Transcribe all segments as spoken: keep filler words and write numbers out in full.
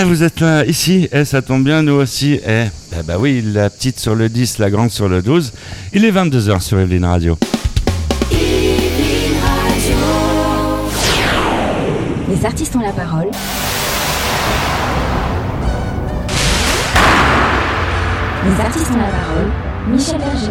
vous êtes là, ici, eh, ça tombe bien, nous aussi. Eh, eh bah oui, la petite sur le dix, la grande sur le douze. Il est vingt-deux heures sur Yveline Radio. Yveline Radio. Les artistes ont la parole. Les artistes ont la parole. Michel Berger.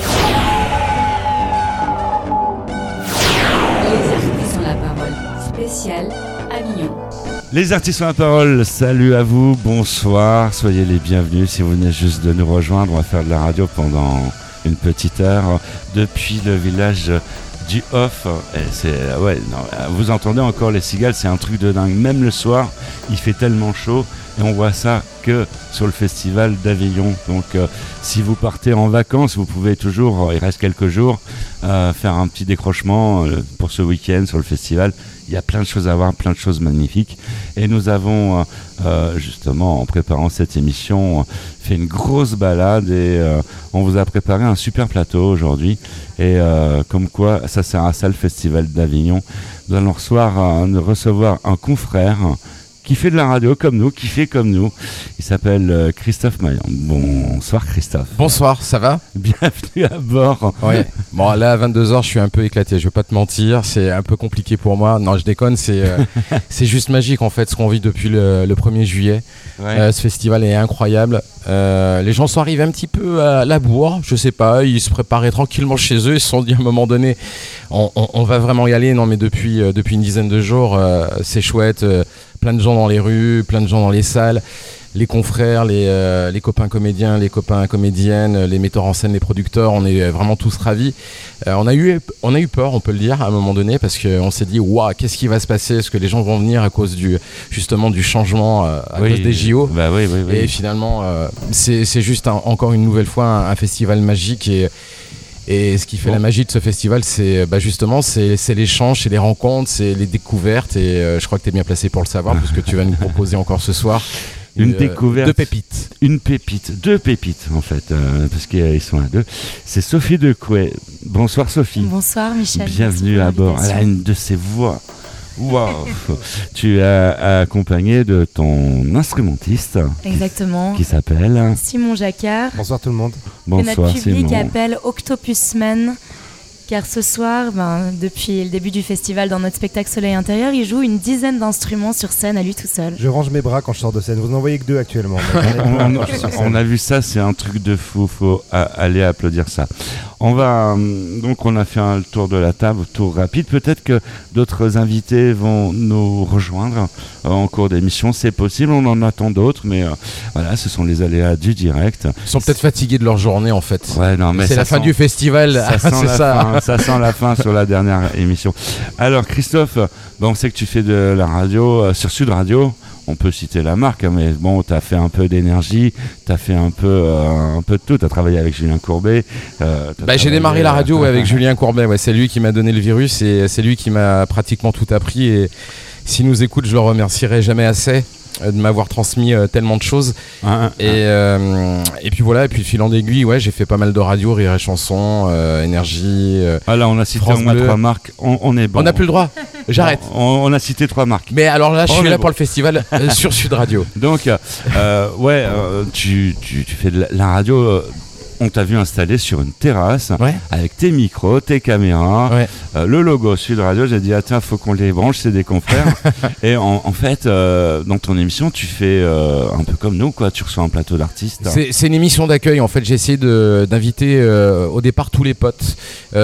Les artistes ont la parole. Spécial Avignon. Les artistes ont la parole, salut à vous, bonsoir, soyez les bienvenus. Si vous venez juste de nous rejoindre, on va faire de la radio pendant une petite heure depuis le village du Hof. Et c'est, ouais, non, vous entendez encore les cigales, c'est un truc de dingue. Même le soir, il fait tellement chaud et on voit ça que sur le festival d'Avignon. Donc euh, si vous partez en vacances, vous pouvez toujours, il reste quelques jours, euh, faire un petit décrochement euh, pour ce week-end sur le festival. Il y a plein de choses à voir, plein de choses magnifiques. Et nous avons, euh, justement, en préparant cette émission, fait une grosse balade et euh, on vous a préparé un super plateau aujourd'hui. Et euh, comme quoi, ça sert à ça le Festival d'Avignon. Nous allons recevoir, euh, recevoir un confrère qui fait de la radio comme nous, qui fait comme nous. Il s'appelle euh, Christophe Maillan. Bonsoir Christophe. Bonsoir, ça va ? Bienvenue à bord. Ouais. Bon, là à vingt-deux heures, je suis un peu éclaté, je vais pas te mentir, c'est un peu compliqué pour moi. Non, je déconne, c'est euh, c'est juste magique en fait ce qu'on vit depuis le, le premier juillet. Ouais. Euh, ce festival est incroyable. Euh, les gens sont arrivés un petit peu à la bourre, je sais pas, ils se préparaient tranquillement chez eux, ils se sont dit à un moment donné, on, on, on va vraiment y aller. Non mais depuis, euh, depuis une dizaine de jours, euh, c'est chouette, euh, plein de gens dans les rues, plein de gens dans les salles. Les confrères, les, euh, les copains comédiens, les copains comédiennes, les metteurs en scène, les producteurs, on est vraiment tous ravis. Euh, on a eu, on a eu peur, on peut le dire, à un moment donné, parce qu'on s'est dit, waouh, qu'est-ce qui va se passer ? Est-ce que les gens vont venir à cause du, justement, du changement, euh, à oui, cause des J O ? Bah oui, oui, oui. Et finalement, euh, c'est, c'est juste un, encore une nouvelle fois un, un festival magique et Et ce qui fait bon. La magie de ce festival, c'est bah justement c'est, c'est l'échange, c'est les rencontres, c'est les découvertes. Et euh, je crois que tu es bien placé pour le savoir, parce que tu vas nous proposer encore ce soir une, une découverte. Deux pépites. Une pépite, deux pépites en fait, euh, parce qu'ils sont à deux. C'est Sophie Decouet. Bonsoir Sophie. Bonsoir Michel. Bienvenue à bord. Elle a une de ses voix. Waouh. Tu es accompagné de ton instrumentiste. Exactement. Qui s'appelle Simon Jacquard. Bonsoir tout le monde. Bonsoir que notre public Simon. appelle Octopusman. Car ce soir, ben, depuis le début du festival, dans notre spectacle Soleil Intérieur, il joue une dizaine d'instruments sur scène à lui tout seul. Je range mes bras quand je sors de scène. Vous n'en voyez que deux actuellement. on, on, on a vu ça, c'est un truc de fou. Faut a, aller applaudir ça. On va donc on a fait un tour de la table, tour rapide. Peut-être que d'autres invités vont nous rejoindre euh, en cours d'émission. C'est possible. On en attend d'autres, mais euh, voilà, ce sont les aléas du direct. Ils sont peut-être fatigués de leur journée en fait. Ouais, non, mais c'est la sent, fin du festival. Ça sent c'est la ça. Fin, ça sent la fin sur la dernière émission. Alors Christophe, bon, on sait que tu fais de la radio euh, sur Sud Radio. On peut citer la marque, mais bon, tu as fait un peu d'énergie, tu as fait un peu, euh, un peu de tout. Tu as travaillé avec Julien Courbet. Euh, bah, j'ai démarré la radio ouais, avec Julien Courbet. Ouais, c'est lui qui m'a donné le virus et c'est lui qui m'a pratiquement tout appris. Et s'il nous écoute, je le remercierai jamais assez de m'avoir transmis euh, tellement de choses. Ah, et, ah. Euh, et puis voilà, et puis fil en aiguille, ouais, j'ai fait pas mal de radio, Rire et Chanson, euh, Énergie. Euh, ah là, on a cité au moins trois marques, on, on est bon. On n'a plus le droit, j'arrête. On, on a cité trois marques. Mais alors là, je on suis là bon. pour le festival euh, sur Sud Radio. Donc, euh, ouais, euh, tu, tu, tu fais de la, la radio. Euh, on t'a vu installé sur une terrasse ouais. avec tes micros, tes caméras, ouais. euh, le logo Sud Radio. J'ai dit, attends, il faut qu'on les branche, c'est des confrères. Et en, en fait, euh, dans ton émission, tu fais euh, un peu comme nous, quoi. Tu reçois un plateau d'artistes. C'est, c'est une émission d'accueil. En fait, j'ai essayé de, d'inviter euh, au départ tous les potes.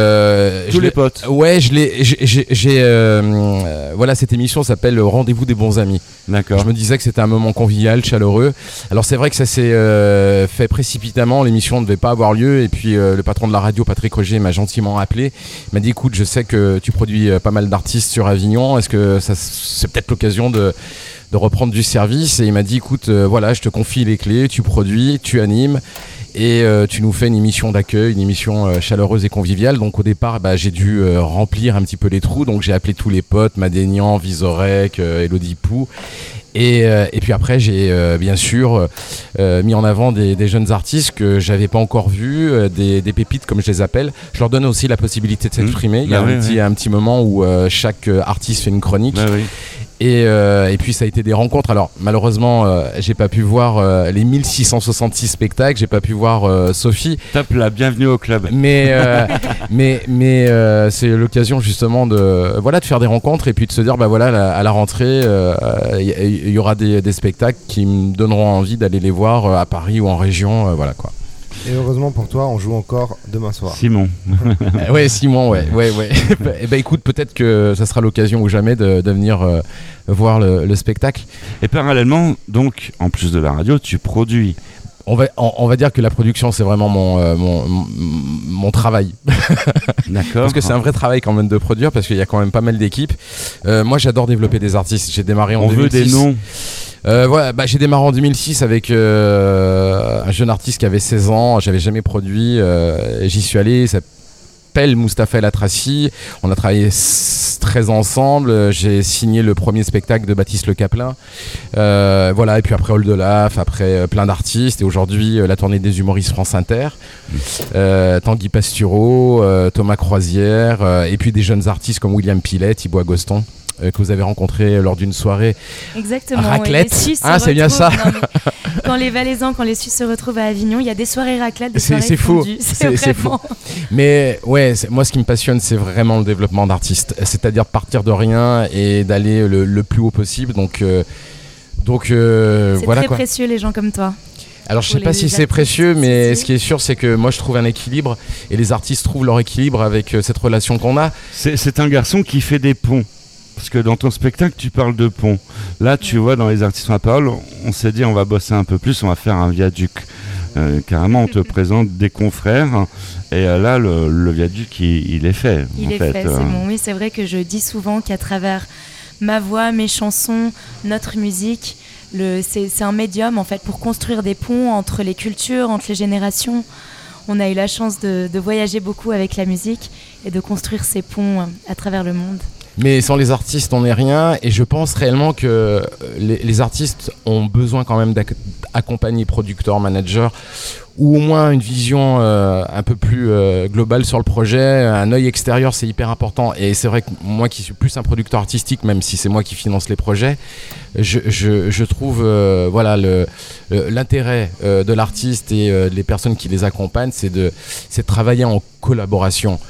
Euh, tous les potes Ouais, je l'ai, j'ai, j'ai, j'ai euh, voilà, cette émission s'appelle Rendez-vous des bons amis. D'accord. Je me disais que c'était un moment convivial, chaleureux. Alors c'est vrai que ça s'est euh, fait précipitamment. L'émission ne devait pas avoir lieu et puis euh, le patron de la radio, Patrick Roger, m'a gentiment appelé. Il m'a dit écoute, je sais que tu produis euh, pas mal d'artistes sur Avignon, est-ce que ça, c'est peut-être l'occasion de, de reprendre du service? Et il m'a dit écoute, euh, voilà, je te confie les clés, tu produis, tu animes et euh, tu nous fais une émission d'accueil, une émission euh, chaleureuse et conviviale. Donc au départ, bah, j'ai dû euh, remplir un petit peu les trous, donc j'ai appelé tous les potes, Madénian, Vizorek, euh, Elodie Pou. Et, euh, et puis après, j'ai euh, bien sûr euh, mis en avant des, des jeunes artistes que j'avais pas encore vus, euh, des, des pépites comme je les appelle. Je leur donne aussi la possibilité de s'exprimer. Mmh. Il y a bah un, oui, petit, oui. un petit moment où euh, chaque artiste fait une chronique. Bah oui. Et, euh, et puis ça a été des rencontres. Alors malheureusement, euh, j'ai pas pu voir euh, les mille six cent soixante-six spectacles, j'ai pas pu voir euh, Sophie. Top là, bienvenue au club. Mais euh, mais mais euh, c'est l'occasion justement de voilà de faire des rencontres et puis de se dire bah voilà la, à la rentrée il euh, y, y aura des, des spectacles qui me donneront envie d'aller les voir euh, à Paris ou en région, euh, voilà quoi. Et heureusement pour toi, on joue encore demain soir. Simon. euh, ouais, Simon, ouais, ouais, ouais. Et bah écoute, peut-être que ça sera l'occasion ou jamais de, de venir euh, voir le, le spectacle. Et parallèlement, donc, en plus de la radio, tu produis. On va, on, on va dire que la production, c'est vraiment mon, euh, mon, mon, mon travail. D'accord. Parce que c'est un vrai travail quand même de produire, parce qu'il y a quand même pas mal d'équipes. Euh, moi, j'adore développer des artistes. J'ai démarré en on deux mille six. On veut des noms. Euh, voilà, bah, j'ai démarré en deux mille six avec euh, un jeune artiste qui avait seize ans, j'avais jamais produit, euh, j'y suis allé, ça s'appelle Mustapha El Atrassi, on a travaillé treize ans ensemble, j'ai signé le premier spectacle de Baptiste Le Caplin, euh, voilà, et puis après Oldelaf, après euh, plein d'artistes, et aujourd'hui euh, la tournée des humoristes France Inter, euh, Tanguy Pastureau, euh, Thomas Croisière, euh, et puis des jeunes artistes comme William Pilet, Thibaut Agoston. Euh, que vous avez rencontré lors d'une soirée Exactement, raclette. Oui, ah, c'est bien ça. Non, quand les Valaisans, quand les Suisses se retrouvent à Avignon, il y a des soirées raclette, des c'est, soirées c'est faux. fondues. C'est, c'est, c'est faux. Mais ouais, c'est, moi, ce qui me passionne, c'est vraiment le développement d'artistes. C'est-à-dire partir de rien et d'aller le, le plus haut possible. Donc, euh, donc euh, c'est voilà très quoi. précieux, les gens comme toi. Alors je sais pas si c'est précieux, mais ce qui est sûr, c'est que moi je trouve un équilibre et les artistes trouvent leur équilibre avec euh, cette relation qu'on a. C'est, c'est un garçon qui fait des ponts. Parce que dans ton spectacle, tu parles de pont. Là, tu vois, dans les artistes à parole, on s'est dit on va bosser un peu plus, on va faire un viaduc. Euh, carrément, on te présente des confrères. Et euh, là, le, le viaduc, il, il est fait. Il en est fait, fait, euh... c'est bon. Oui, c'est vrai que je dis souvent qu'à travers ma voix, mes chansons, notre musique, le, c'est, c'est un médium en fait pour construire des ponts entre les cultures, entre les générations. On a eu la chance de, de voyager beaucoup avec la musique et de construire ces ponts à travers le monde. Mais sans les artistes, on n'est rien. Et je pense réellement que les, les artistes ont besoin quand même d'accompagner producteurs, managers, ou au moins une vision euh, un peu plus euh, globale sur le projet. Un œil extérieur, c'est hyper important. Et c'est vrai que moi qui suis plus un producteur artistique, même si c'est moi qui finance les projets, je, je, je trouve euh, voilà, le, le, l'intérêt euh, de l'artiste et euh, les personnes qui les accompagnent, c'est de, c'est de travailler en collaboration.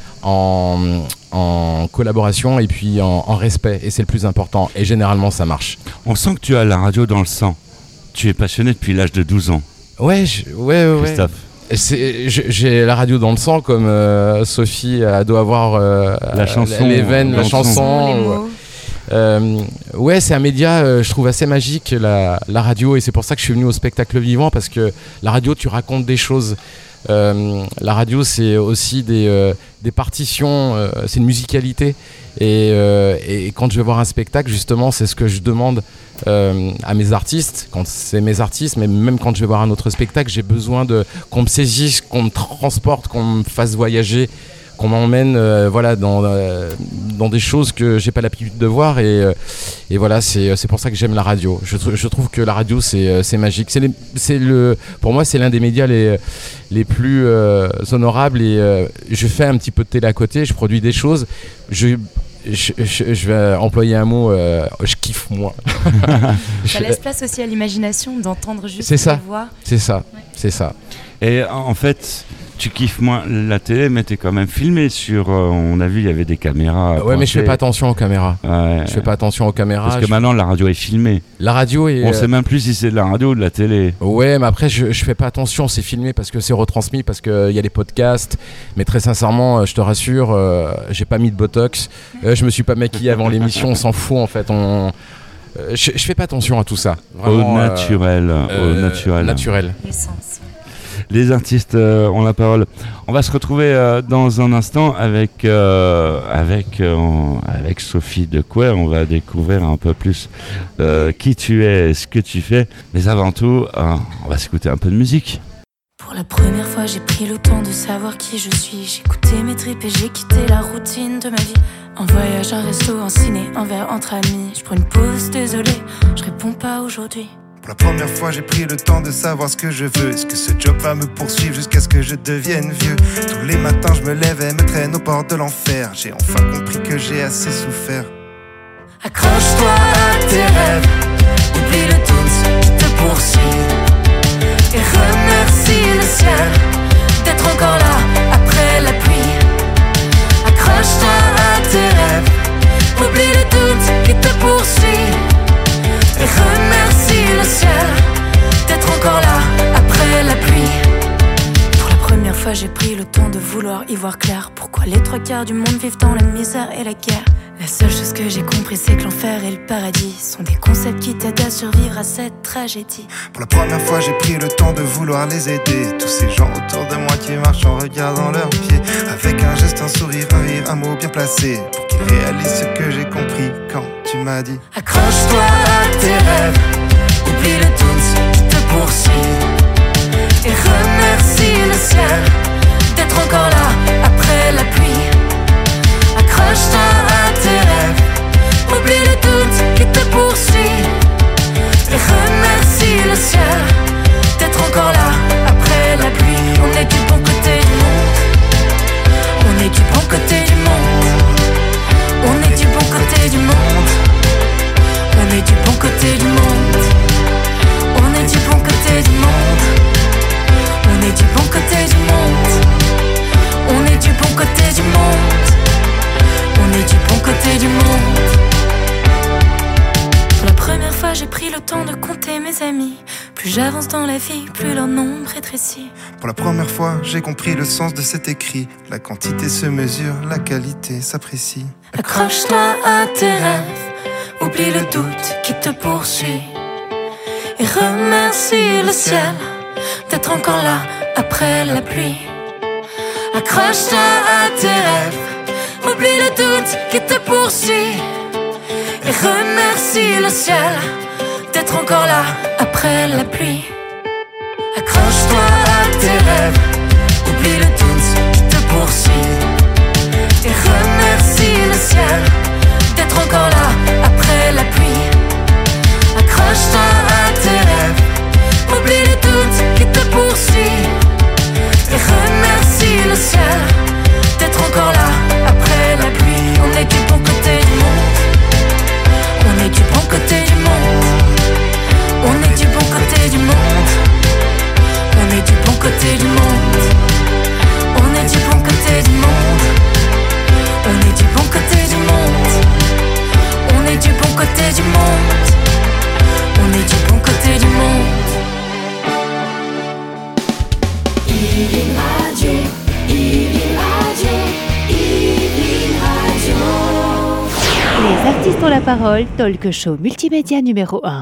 En, en collaboration et puis en, en respect, et c'est le plus important, et généralement ça marche. On sent que tu as la radio dans le sang. Tu es passionné depuis l'âge de douze ans. Ouais, je, ouais, ouais. Christophe. C'est, je, j'ai la radio dans le sang comme euh, Sophie elle doit avoir euh, la chanson, les veines, la chanson. Les mots. Euh, ouais, c'est un média, euh, je trouve assez magique, la, la radio, et c'est pour ça que je suis venu au spectacle vivant, parce que la radio, tu racontes des choses. Euh, la radio, c'est aussi des, euh, des partitions, euh, c'est une musicalité. Et, euh, et quand je vais voir un spectacle, justement, c'est ce que je demande euh, à mes artistes, quand c'est mes artistes, mais même quand je vais voir un autre spectacle, j'ai besoin de, qu'on me saisisse, qu'on me transporte, qu'on me fasse voyager, qu'on m'emmène euh, voilà, dans, euh, dans des choses que j'ai pas l'habitude de voir. Et, euh, et voilà, c'est, c'est pour ça que j'aime la radio. Je, je trouve que la radio, c'est, c'est magique. C'est les, c'est le, pour moi, c'est l'un des médias les, les plus euh, honorables. Et euh, je fais un petit peu de télé à côté, je produis des choses. Je, je, je, je vais employer un mot, euh, je kiffe moi. Ça laisse place aussi à l'imagination d'entendre juste c'est ça, la voix. C'est ça, ouais. c'est ça. Et en fait, tu kiffes moins la télé, mais t'es quand même filmé sur. Euh, on a vu, il y avait des caméras. Ouais, mais je fais pas attention aux caméras. Ouais. Je fais pas attention aux caméras. Parce que je... maintenant, la radio est filmée. La radio est. On sait même plus si c'est de la radio ou de la télé. Ouais, mais après, je, je fais pas attention. C'est filmé parce que c'est retransmis, parce qu'il y a les podcasts. Mais très sincèrement, je te rassure, euh, j'ai pas mis de botox. Euh, je me suis pas maquillé avant l'émission. On s'en fout en fait. On. Euh, je, je fais pas attention à tout ça. Vraiment, au naturel. Euh, au naturel. Naturel. L'essence. Les artistes euh, ont la parole. On va se retrouver euh, dans un instant avec, euh, avec, euh, avec Sophie Decouet. On va découvrir un peu plus euh, qui tu es, ce que tu fais. Mais avant tout, euh, on va s'écouter un peu de musique. Pour la première fois, j'ai pris le temps de savoir qui je suis. J'ai écouté mes tripes et j'ai quitté la routine de ma vie. En voyage, un resto, un ciné, un verre entre amis. Je prends une pause, désolé, je réponds pas aujourd'hui. Pour la première fois, j'ai pris le temps de savoir ce que je veux. Est-ce que ce job va me poursuivre jusqu'à ce que je devienne vieux? Tous les matins, je me lève et me traîne au bord de l'enfer. J'ai enfin compris que j'ai assez souffert. Accroche-toi à tes rêves, oublie le doute qui te poursuit et remercie le ciel d'être encore là après la pluie. Accroche-toi à tes rêves, oublie le doute qui te poursuit et remercie le ciel d'être encore là après la pluie. Pour la première fois j'ai pris le temps de vouloir y voir clair. Pourquoi les trois quarts du monde vivent dans la misère et la guerre? La seule chose que j'ai compris c'est que l'enfer et le paradis sont des concepts qui t'aident à survivre à cette tragédie. Pour la première fois j'ai pris le temps de vouloir les aider. Tous ces gens autour de moi qui marchent en regardant leurs pieds, avec un geste, un sourire, un rire, un mot bien placé, pour qu'ils réalisent ce que j'ai compris quand tu m'as dit accroche-toi à tes rêves, oublie le doute qui te poursuit et remercie le ciel d'être encore là après la pluie. Accroche-toi à tes rêves, oublie le doute qui te poursuit et remercie le ciel d'être encore là après la pluie. On est du bon côté du monde, on est du bon côté du monde, on est du bon côté du monde, on est du bon côté du monde, on est du bon côté du monde, on est du bon côté du monde, on est du bon côté du monde, on est du bon côté du monde. Pour la première fois j'ai pris le temps de compter mes amis. Plus j'avance dans la vie, plus leur nombre rétrécit. Pour la première fois j'ai compris le sens de cet écrit. La quantité se mesure, la qualité s'apprécie. Accroche-toi à tes rêves, oublie le doute qui te poursuit et remercie le ciel d'être encore là après la pluie. Accroche-toi à tes rêves, oublie le doute qui te poursuit et remercie le ciel d'être encore là après la pluie. Accroche-toi à tes rêves, oublie le doute qui te poursuit et remercie le ciel d'être encore là après la pluie. Accroche-toi à tes rêves, oublie le doute qui te poursuit et remercie le ciel d'être encore là après la pluie. On est du bon côté du monde, on est du bon côté du monde, on est du bon côté du monde, on est du bon côté du monde, on est du bon côté du monde, on est du bon côté du monde, on est du bon côté du monde, on est du bon côté du monde. Healing Radio, Healing Radio, Healing Radio. Les artistes ont la parole, talk show multimédia numéro un.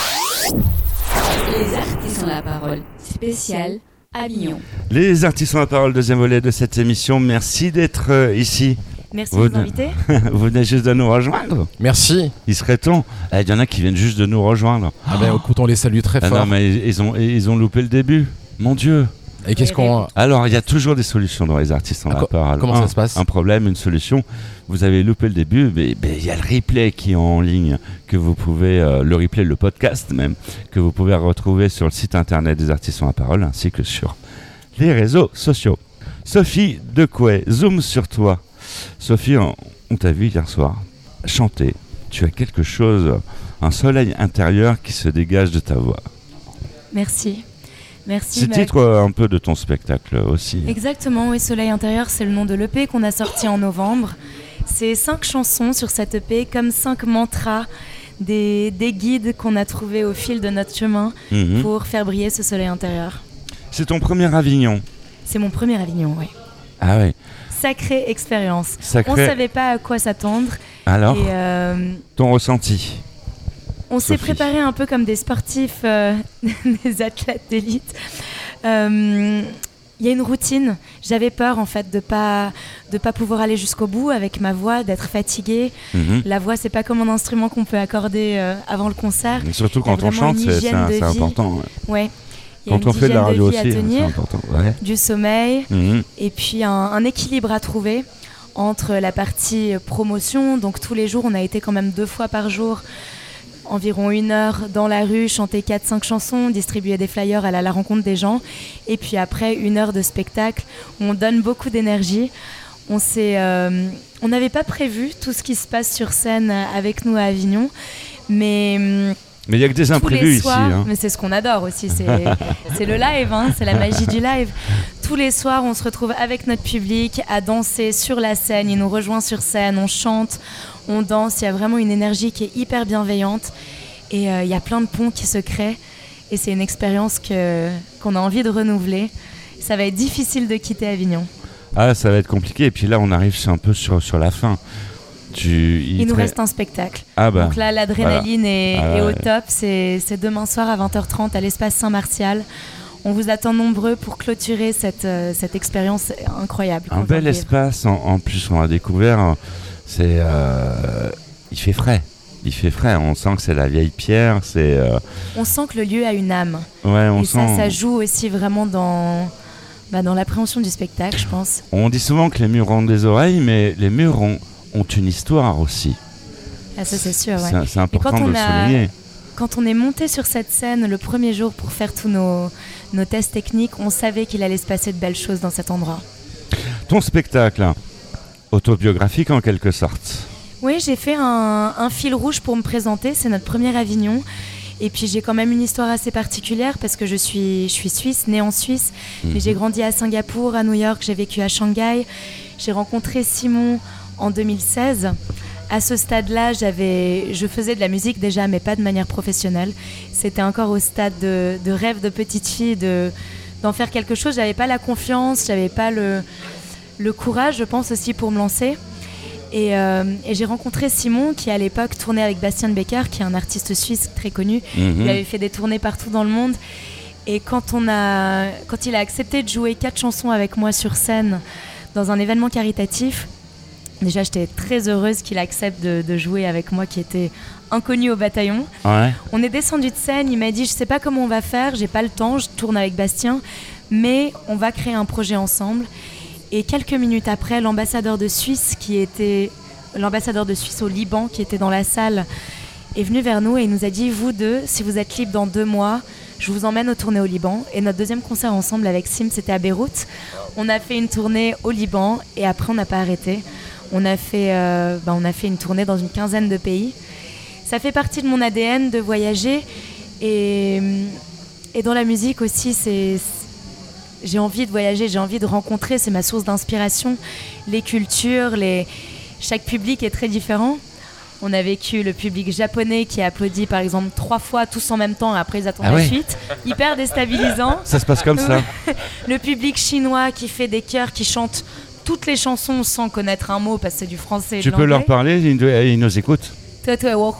Les artistes ont la parole, spécial Avignon. Les artistes ont la parole, deuxième volet de cette émission. Merci d'être euh, ici. Merci vous de nous inviter. Vous venez juste de nous rejoindre. Merci. Il serait temps. Il eh, y en a qui viennent juste de nous rejoindre. Ah ben, écoute, on les salue très ah fort. Non, mais ils ont, ils ont loupé le début. Mon Dieu. Et qu'est-ce qu'on... Alors, il y a toujours des solutions dans les artistes en ah, la parole. Comment un, ça se passe? Un problème, une solution. Vous avez loupé le début, mais il y a le replay qui est en ligne, que vous pouvez, euh, le replay, le podcast même, que vous pouvez retrouver sur le site internet des artistes en la parole, ainsi que sur les réseaux sociaux. Sophie Decouet, zoom sur toi. Sophie, on, on t'a vu hier soir chanter. Tu as quelque chose, un soleil intérieur qui se dégage de ta voix. Merci. Merci. C'est le titre euh, un peu de ton spectacle aussi. Exactement, oui, Soleil intérieur, c'est le nom de l'E P qu'on a sorti en novembre. C'est cinq chansons sur cette E P, comme cinq mantras, des, des guides qu'on a trouvés au fil de notre chemin mmh. pour faire briller ce soleil intérieur. C'est ton premier Avignon? C'est mon premier Avignon, oui. Ah oui. Sacrée expérience. Sacré... On ne savait pas à quoi s'attendre. Alors, et, euh... ton ressenti? On Sophie. s'est préparé un peu comme des sportifs, euh, des athlètes d'élite. Il euh, y a une routine. J'avais peur en fait de pas de pas pouvoir aller jusqu'au bout avec ma voix, d'être fatiguée. Mm-hmm. La voix, c'est pas comme un instrument qu'on peut accorder euh, avant le concert. Et surtout quand on chante, c'est, c'est, un, c'est important. Ouais. ouais. Quand on fait de la radio aussi, tenir, c'est important. Ouais. Du sommeil mm-hmm. et puis un, un équilibre à trouver entre la partie promotion. Donc tous les jours, on a été quand même deux fois par jour. Environ une heure dans la rue, chanter quatre cinq chansons, distribuer des flyers, aller à la rencontre des gens. Et puis après, une heure de spectacle où on donne beaucoup d'énergie. On s'est, euh, on n'avait pas prévu tout ce qui se passe sur scène avec nous à Avignon, mais mais il y a que des imprévus soirs, ici. Hein. Mais c'est ce qu'on adore aussi, c'est, c'est le live, hein, c'est la magie du live. Tous les soirs, on se retrouve avec notre public à danser sur la scène. Il nous rejoint sur scène, on chante, on danse. Il y a vraiment une énergie qui est hyper bienveillante et euh, il y a plein de ponts qui se créent. Et c'est une expérience que, qu'on a envie de renouveler. Ça va être difficile de quitter Avignon. Ah, ça va être compliqué. Et puis là, on arrive un peu sur, sur la fin. Tu, il, il nous tra... reste un spectacle. Ah bah, donc là, l'adrénaline voilà. est, ah est ouais. au top. C'est, c'est demain soir à vingt heures trente à l'espace Saint-Martial. On vous attend nombreux pour clôturer cette, euh, cette expérience incroyable. Un bel espace. En, en plus, on a découvert, c'est, euh, il fait frais. Il fait frais, on sent que c'est la vieille pierre. C'est, euh... On sent que le lieu a une âme. Ouais, on et sent... ça, ça joue aussi vraiment dans, bah, dans l'appréhension du spectacle, je pense. On dit souvent que les murs ont des oreilles, mais les murs ont, ont une histoire aussi. Ah, ça, c'est sûr, ouais. C'est, c'est important de le a, souligner. Quand on est monté sur cette scène le premier jour pour faire tous nos, nos tests techniques, on savait qu'il allait se passer de belles choses dans cet endroit. Ton spectacle, autobiographique en quelque sorte. Oui, j'ai fait un, un fil rouge pour me présenter, c'est notre premier Avignon. Et puis j'ai quand même une histoire assez particulière parce que je suis, je suis suisse, née en Suisse, mmh. mais j'ai grandi à Singapour, à New York, j'ai vécu à Shanghai. J'ai rencontré Simon en deux mille seize. À ce stade-là, j'avais, je faisais de la musique déjà, mais pas de manière professionnelle. C'était encore au stade de, de rêve de petite fille, de, d'en faire quelque chose. J'avais pas la confiance, j'avais pas le, le courage, je pense aussi, pour me lancer. Et, euh, et j'ai rencontré Simon qui à l'époque tournait avec Bastien Becker, qui est un artiste suisse très connu. Mm-hmm. Il avait fait des tournées partout dans le monde. Et quand, on a, quand il a accepté de jouer quatre chansons avec moi sur scène dans un événement caritatif, déjà j'étais très heureuse qu'il accepte de, de jouer avec moi qui était inconnu au bataillon. Ouais. On est descendu de scène, il m'a dit je sais pas comment on va faire, j'ai pas le temps, je tourne avec Bastien, mais on va créer un projet ensemble. Et quelques minutes après, l'ambassadeur de Suisse, qui était l'ambassadeur de Suisse au Liban, qui était dans la salle, est venu vers nous et il nous a dit « Vous deux, si vous êtes libres dans deux mois, je vous emmène aux tournées au Liban. » Et notre deuxième concert ensemble avec Sim, c'était à Beyrouth. On a fait une tournée au Liban et après, on n'a pas arrêté. On a fait, euh, bah, on a fait une tournée dans une quinzaine de pays. Ça fait partie de mon A D N de voyager. Et, et dans la musique aussi, c'est... J'ai envie de voyager, j'ai envie de rencontrer, c'est ma source d'inspiration. Les cultures, les... chaque public est très différent. On a vécu le public japonais qui a applaudi par exemple trois fois tous en même temps et après ils attendent ah la ouais. suite. Hyper déstabilisant. Ça se passe comme ça. Le public chinois qui fait des chœurs, qui chante toutes les chansons sans connaître un mot parce que c'est du français et de tu l'anglais. peux leur parler, ils nous écoutent. C'est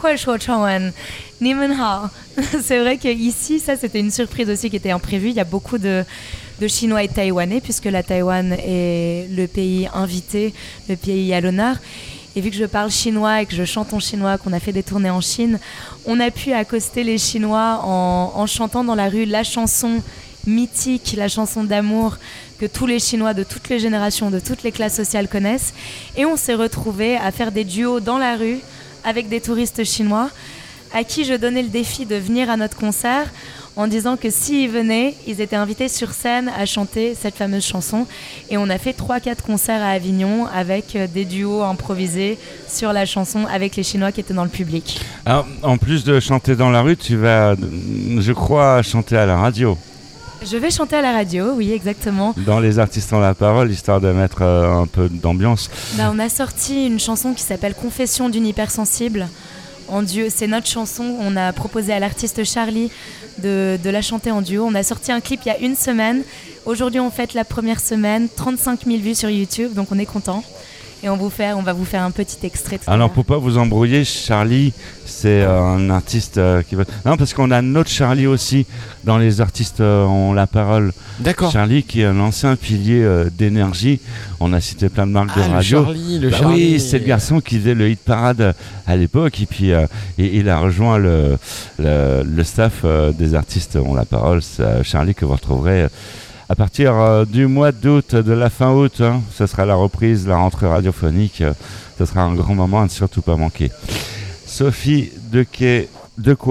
vrai qu'ici, ça c'était une surprise aussi qui était imprévue. Il y a beaucoup de, de Chinois et Taïwanais puisque la Taïwan est le pays invité, le pays à l'honneur. Et vu que je parle chinois et que je chante en chinois, qu'on a fait des tournées en Chine, on a pu accoster les Chinois en, en chantant dans la rue la chanson mythique, la chanson d'amour que tous les Chinois de toutes les générations, de toutes les classes sociales connaissent. Et on s'est retrouvés à faire des duos dans la rue avec des touristes chinois à qui je donnais le défi de venir à notre concert en disant que s'ils venaient, ils étaient invités sur scène à chanter cette fameuse chanson. Et on a fait trois quatre concerts à Avignon avec des duos improvisés sur la chanson avec les Chinois qui étaient dans le public. Alors, en plus de chanter dans la rue, tu vas, je crois, chanter à la radio. Je vais chanter à la radio, oui, exactement. Dans Les Artistes ont la parole, histoire de mettre euh, un peu d'ambiance. Bah, on a sorti une chanson qui s'appelle Confession d'une hypersensible. En duo, c'est notre chanson. On a proposé à l'artiste Charlie de, de la chanter en duo. On a sorti un clip il y a une semaine. Aujourd'hui, on fête la première semaine. trente-cinq mille vues sur YouTube, donc on est content. Et on, vous fait, on va vous faire un petit extrait. Tout Alors, pour pas vous embrouiller, Charlie, c'est euh, un artiste euh, qui va... Non, parce qu'on a notre Charlie aussi dans Les Artistes euh, ont la parole. D'accord. Charlie, qui est un ancien pilier euh, d'énergie. On a cité plein de marques ah, de radio. Le Charlie, le bah Charlie. Oui, c'est le garçon qui faisait le hit parade à l'époque. Et puis, euh, et, il a rejoint le, le, le staff euh, des Artistes ont la parole. C'est Charlie que vous retrouverez... Euh, à partir euh, du mois d'août, de la fin août, hein, ce sera la reprise, la rentrée radiophonique. Euh, ce sera un grand moment à ne surtout pas manquer. Sophie Dequet, Decouet,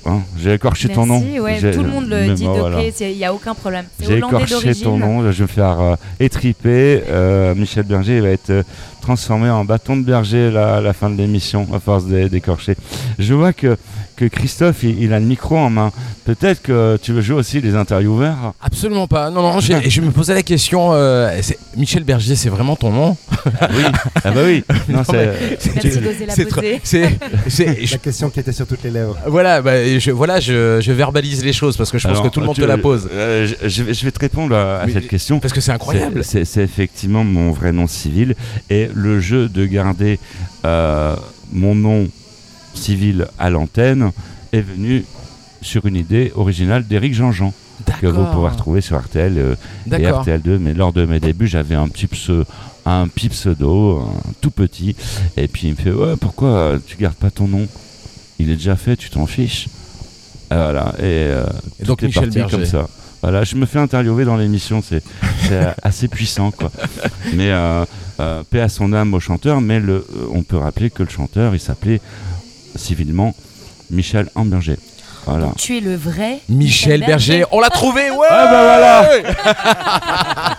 Hein, j'ai écorché Merci, ton nom. Ouais, J'ai, tout le monde le dit, bon, ok, voilà. il n'y a aucun problème. C'est J'ai hollandais écorché d'origine. ton nom, je vais me faire euh, étriper. Euh, Michel Berger va être euh, transformé en bâton de berger à la fin de l'émission, à force d'é- d'écorcher. Je vois que, que Christophe, il, il a le micro en main. Peut-être que tu veux jouer aussi les intervieweurs. Absolument pas. Non, non, j'ai- je me posais la question. euh, c'est- Michel Berger, c'est vraiment ton nom? Oui, ah bah oui. Non, Non, c'est, mais- Merci d'oser la c'est trop- poser. c'est- c'est- je- La question qui était sur toutes les lèvres. Voilà, bah, je, voilà je, je verbalise les choses parce que je pense Alors, que tout le monde tu- te la pose. euh, je, je vais, je vais te répondre à, à Mais- cette question. Parce que c'est incroyable. C'est, c'est- c'est effectivement mon vrai nom civil. Et le jeu de garder euh, mon nom civil à l'antenne est venu sur une idée originale d'Éric Jean-Jean, que vous pouvez retrouver sur R T L euh, et D'accord. R T L deux. Mais lors de mes débuts, j'avais un petit, pseu- un petit pseudo, un tout petit. Et puis il me fait ouais, pourquoi tu gardes pas ton nom? Il est déjà fait, tu t'en fiches. Et voilà. Et, euh, Et donc, tout est Michel parti Berger. comme ça. Voilà, je me fais interviewer dans l'émission, c'est, c'est assez puissant, quoi. Mais euh, euh, paix à son âme au chanteur, mais le, euh, on peut rappeler que le chanteur, il s'appelait civilement Michel Berger. Voilà. Donc, tu es le vrai Michel Berger, on l'a trouvé, ouais. Ah bah voilà.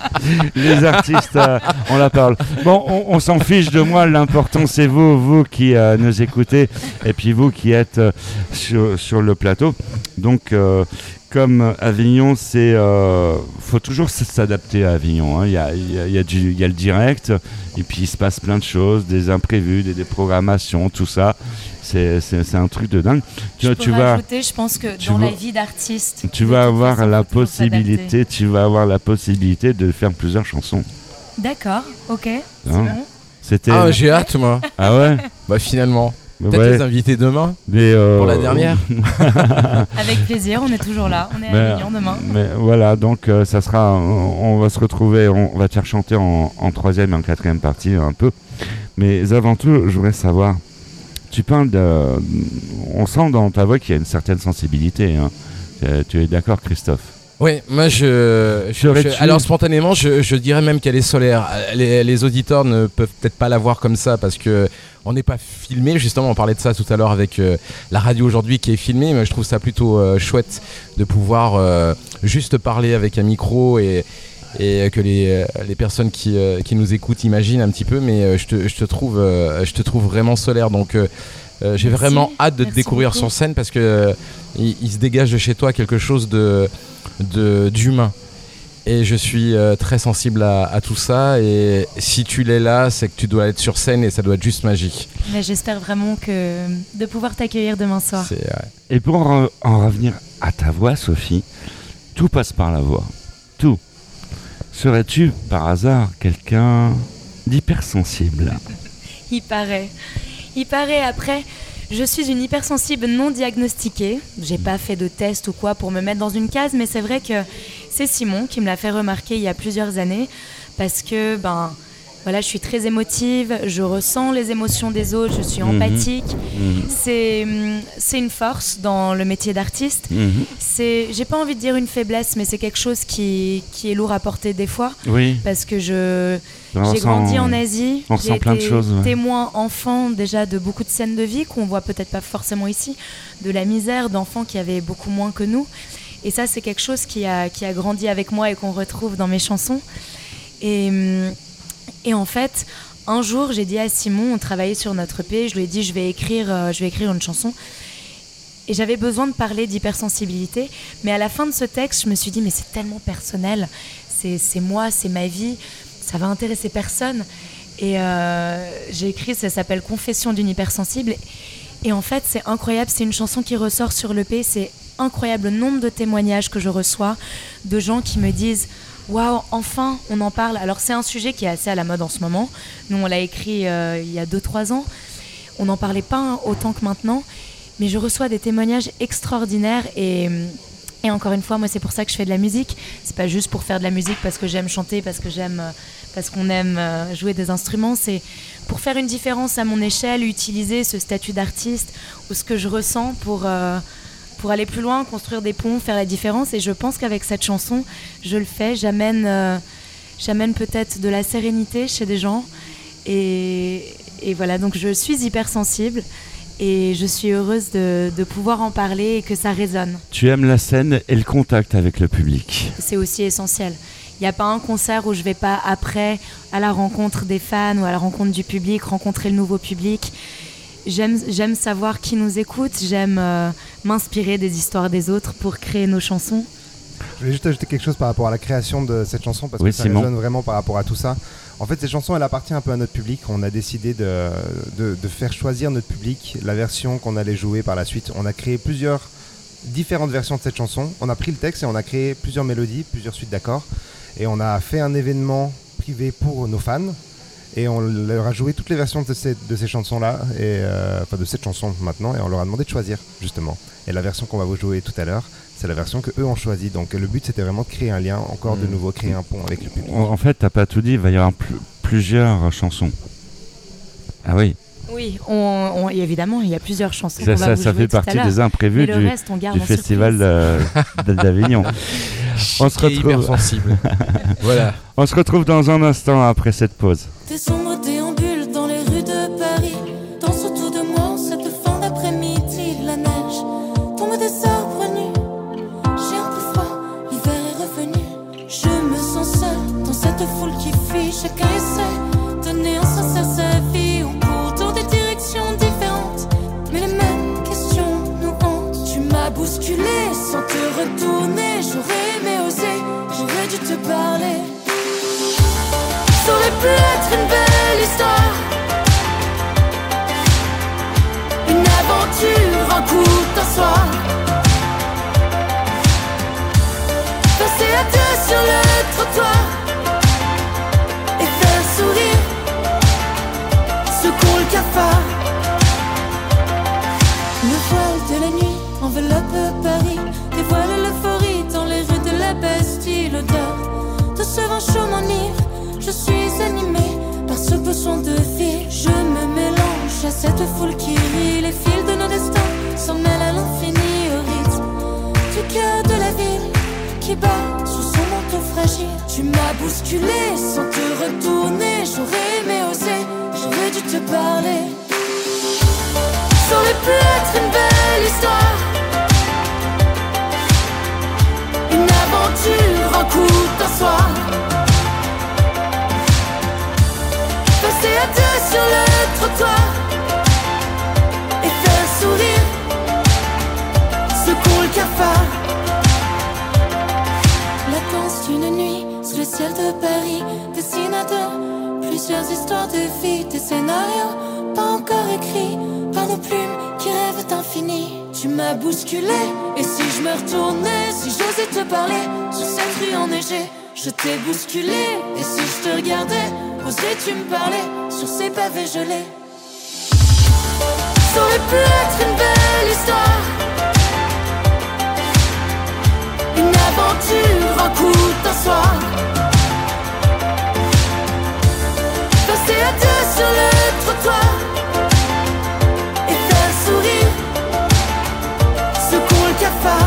Les artistes, euh, on la parle. Bon, on, on s'en fiche de moi. L'important, c'est vous, vous qui euh, nous écoutez, et puis vous qui êtes euh, sur, sur le plateau. Donc, euh, comme Avignon, c'est, euh, faut toujours s- s'adapter à Avignon. hein. Il y a, il y a- il y a du- il y a le direct, et puis il se passe plein de choses, des imprévus, des déprogrammations, tout ça. C'est, c'est, c'est un truc de dingue. Tu, Je vois, peux tu vas. rajouter, je pense que tu dans vas- la vie d'artiste, Tu de vas toute avoir façon, la faut toujours possibilité, s'adapter. tu vas avoir la possibilité de faire plusieurs chansons. D'accord, ok, c'est Hein bon. C'était. Ah, j'ai hâte, moi. Ah ouais. Bah, finalement. Peut-être Ouais. les inviter demain Mais, euh, pour la dernière. Avec plaisir, on est toujours là, on est à Mais, Avignon demain. mais voilà, donc euh, ça sera, on, on va se retrouver, on, on va te faire chanter en, en troisième et en quatrième partie un peu. Mais avant tout, je voudrais savoir, tu parles de, on sent dans ta voix qu'il y a une certaine sensibilité. Hein. Euh, Tu es d'accord, Christophe? Oui, moi je, je- Serais-tu- je- alors spontanément je, je dirais même qu'elle est solaire. Les, les auditeurs ne peuvent peut-être pas la voir comme ça parce que on n'est pas filmé. Justement, on parlait de ça tout à l'heure avec euh, la radio aujourd'hui qui est filmée, mais je trouve ça plutôt euh, chouette de pouvoir euh, juste parler avec un micro et, et que les, les personnes qui, euh, qui nous écoutent imaginent un petit peu. Mais euh, je, te, je, te trouve, euh, je te trouve vraiment solaire. Donc euh, euh, j'ai Merci. vraiment hâte de te Merci découvrir beaucoup. sur scène parce que euh, il, il se dégage de chez toi quelque chose de de- d'humain et je suis euh, très sensible à, à tout ça et si tu l'es là c'est que tu dois être sur scène et ça doit être juste magique. Mais j'espère vraiment que de pouvoir t'accueillir demain soir. C'est, ouais. Et pour en, en revenir à ta voix, Sophie, tout passe par la voix. Tout. Serais-tu, par hasard, quelqu'un d'hypersensible? Il paraît. Il paraît après. Je suis une hypersensible non diagnostiquée. J'ai pas fait de test ou quoi pour me mettre dans une case, mais c'est vrai que c'est Simon qui me l'a fait remarquer il y a plusieurs années parce que ben voilà, je suis très émotive, je ressens les émotions des autres, je suis Mhm. empathique. Mhm. C'est hum, c'est une force dans le métier d'artiste. Mhm. C'est, j'ai pas envie de dire une faiblesse, mais c'est quelque chose qui, qui est lourd à porter des fois Oui. parce que je On j'ai sent- grandi en Asie, on j'ai ressent plein de été choses, ouais. témoin enfant déjà de beaucoup de scènes de vie qu'on voit peut-être pas forcément ici, de la misère d'enfants qui avaient beaucoup moins que nous. Et ça, c'est quelque chose qui a, qui a grandi avec moi et qu'on retrouve dans mes chansons. Et, hum, et en fait, un jour, j'ai dit à Simon, on travaillait sur notre E P, je lui ai dit, je vais écrire, euh, je vais écrire une chanson. Et j'avais besoin de parler d'hypersensibilité. Mais à la fin de ce texte, je me suis dit, mais c'est tellement personnel. C'est, c'est moi, c'est ma vie. Ça va intéresser personne. Et euh, j'ai écrit, ça s'appelle Confession d'une hypersensible. Et en fait, c'est incroyable. C'est une chanson qui ressort sur l'E P. C'est incroyable le nombre de témoignages que je reçois de gens qui me disent waouh, enfin, on en parle. Alors, c'est un sujet qui est assez à la mode en ce moment. Nous, on l'a écrit euh, il y a deux trois ans. On n'en parlait pas hein, autant que maintenant. Mais je reçois des témoignages extraordinaires. Et, et encore une fois, moi, c'est pour ça que je fais de la musique. C'est pas juste pour faire de la musique parce que j'aime chanter, parce que j'aime, parce qu'on aime euh, jouer des instruments. C'est pour faire une différence à mon échelle, utiliser ce statut d'artiste ou ce que je ressens pour... Euh, pour aller plus loin, construire des ponts, faire la différence. Et je pense qu'avec cette chanson, je le fais. J'amène, euh, j'amène peut-être de la sérénité chez des gens. Et, et voilà, donc je suis hypersensible. Et je suis heureuse de, de pouvoir en parler et que ça résonne. Tu aimes la scène et le contact avec le public. C'est aussi essentiel. Il n'y a pas un concert où je ne vais pas après à la rencontre des fans ou à la rencontre du public, rencontrer le nouveau public. J'aime, j'aime savoir qui nous écoute, j'aime euh, m'inspirer des histoires des autres pour créer nos chansons. Je voulais juste ajouter quelque chose par rapport à la création de cette chanson parce oui, que ça Simon. résonne vraiment par rapport à tout ça. En fait, cette chanson, elle appartient un peu à notre public. On a décidé de, de, de faire choisir notre public la version qu'on allait jouer par la suite. On a créé plusieurs différentes versions de cette chanson. On a pris le texte et on a créé plusieurs mélodies, plusieurs suites d'accords. Et on a fait un événement privé pour nos fans. Et on leur a joué toutes les versions de ces, de ces chansons-là, et, euh, enfin de cette chanson maintenant, et on leur a demandé de choisir, justement. Et la version qu'on va vous jouer tout à l'heure, c'est la version qu'eux ont choisie. Donc le but, c'était vraiment de créer un lien, encore mmh. de nouveau, créer un pont avec le public. En fait, t'as pas tout dit, il va y avoir pl- plusieurs chansons. Ah oui. Oui, on, on, évidemment, il y a plusieurs chansons. Ça, qu'on ça, va vous ça jouer fait tout à partie l'heure. des imprévus du, reste, du festival euh, d'Avignon. On se retrouve hyper sensible. Voilà. On se retrouve dans un instant après cette pause. Des sombres déambules dans les rues de Paris, dansent autour de moi en cette fin d'après-midi. La neige tombe des arbres nus. J'ai un peu froid, l'hiver est revenu. Je me sens seule dans cette foule qui fuit. Chacun essaie de donner en sincère sa vie. On court dans des directions différentes, mais les mêmes questions nous hantent. Tu m'as bousculé sans te retourner. J'aurais aimé oser, j'aurais dû te parler. Ça aurait pu être une belle histoire, une aventure, un coup d'un soir. Passer à deux sur le trottoir et faire sourire ceux qu'ont le cafard. Le voile de la nuit enveloppe Paris, dévoile l'euphorie dans les rues de la Bastille. L'odeur de ce vin chaud m'enivre. Je suis animée par ce besoin de vie. Je me mélange à cette foule qui rit. Les fils de nos destins s'en mêlent à l'infini au rythme du cœur de la ville qui bat sous son manteau fragile. Tu m'as bousculé sans te retourner. J'aurais aimé oser, j'aurais dû te parler. Ça aurait pu être une belle histoire, une aventure, un coup d'un soir. Passer à deux sur le trottoir et faire sourire ceux qu'ont le cafard. La danse d'une nuit sous le ciel de Paris dessine à deux plusieurs histoires de vie. Des scénarios pas encore écrits par nos plumes qui rêvent d'infini. Tu m'as bousculé, et si je me retournais, si j'osais te parler sur cette rue enneigée. Je t'ai bousculé, et si je te regardais, osais-tu me parler sur ces pavés gelés? Ça aurait pu être une belle histoire, une aventure, un coup d'un soir. Passer à deux sur le trottoir et faire sourire ceux qu'ont le cafard.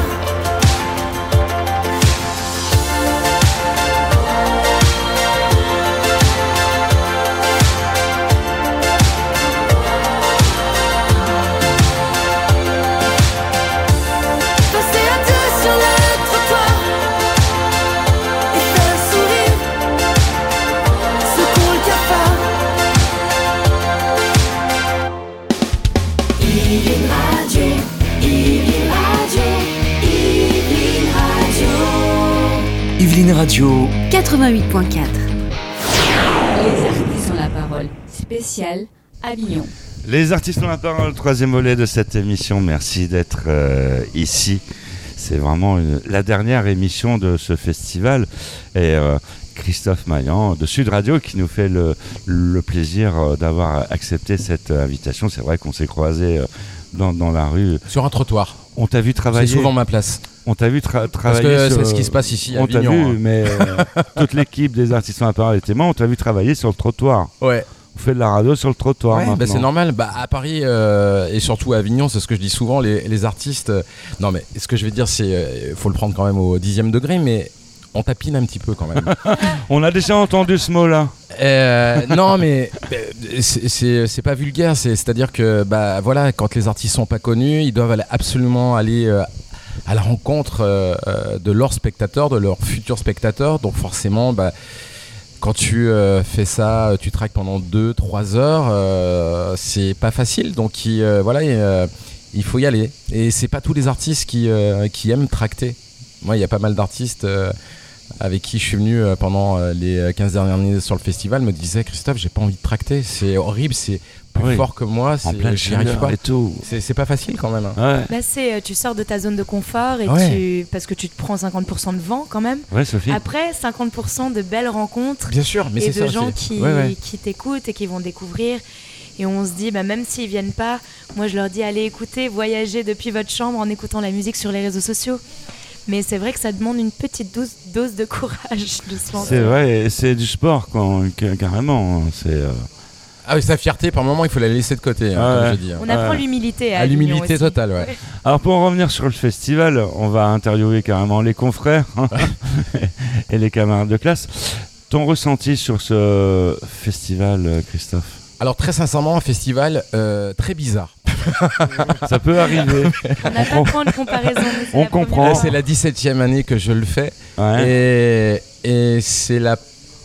Yveline Radio quatre-vingt-huit point quatre. Les artistes ont la parole. Spécial Avignon. Les artistes ont la parole, troisième volet de cette émission. Merci d'être euh, ici. C'est vraiment une, la dernière émission de ce festival. Et euh, Christophe Maillan de Sud Radio qui nous fait le, le plaisir d'avoir accepté cette invitation. C'est vrai qu'on s'est croisés dans, dans la rue. Sur un trottoir. On t'a vu travailler. C'est souvent ma place. On t'a vu tra- travailler. Parce que sur, c'est ce qui se passe ici à on Avignon. On t'a vu, hein. mais euh, toute l'équipe des artistes ont la parole était moi. On t'a vu travailler sur le trottoir. Ouais. On fait de la radio sur le trottoir. Ouais, bah c'est normal. Bah, à Paris euh, et surtout à Avignon, c'est ce que je dis souvent, les, les artistes. Euh, non, mais ce que je vais dire, c'est, euh, faut le prendre quand même au dixième degré, mais on tapine un petit peu quand même. On a déjà entendu ce mot-là. Euh, non, mais c'est, c'est, c'est pas vulgaire. C'est, c'est-à-dire que bah, voilà, quand les artistes sont pas connus, ils doivent aller absolument aller euh, à la rencontre euh, de leurs spectateurs, de leurs futurs spectateurs. Donc forcément, bah, quand tu euh, fais ça, tu traques pendant deux trois heures, euh, c'est pas facile. Donc il, euh, voilà, et, euh, il faut y aller. Et c'est pas tous les artistes qui, euh, qui aiment tracter. Moi, il y a pas mal d'artistes euh, avec qui je suis venu euh, pendant euh, les quinze dernières années sur le festival me disaient, Christophe, j'ai pas envie de tracter. C'est horrible, c'est plus oui. fort que moi. C'est, en plein j'y arrive pas. Et tout. C'est, c'est pas facile quand même. Hein. Ouais. Bah c'est, tu sors de ta zone de confort et ouais. tu, parce que tu te prends cinquante pour cent de vent quand même. Ouais, Sophie. Après, cinquante pour cent de belles rencontres. Bien sûr, mais et c'est de ça, gens c'est... qui, ouais, ouais. qui t'écoutent et qui vont découvrir. Et on se dit, bah, même s'ils viennent pas, moi je leur dis, allez écouter, voyager depuis votre chambre en écoutant la musique sur les réseaux sociaux. Mais c'est vrai que ça demande une petite dose, dose de courage de se lancer. C'est vrai, c'est du sport quoi, carrément. C'est, euh... Ah oui, sa fierté, par moment, il faut la laisser de côté, hein, ah comme ouais. je dis. Hein. On apprend ouais. l'humilité à, à l'humilité totale, ouais. ouais. Alors pour en revenir sur le festival, on va interviewer carrément les confrères hein, et les camarades de classe. Ton ressenti sur ce festival, Christophe ? Alors très sincèrement, un festival euh, très bizarre. Ça peut arriver. On n'a pas de point de comparaison. On comprend. Euh, c'est la dix-septième année que je le fais. Ouais. Et, et c'est la...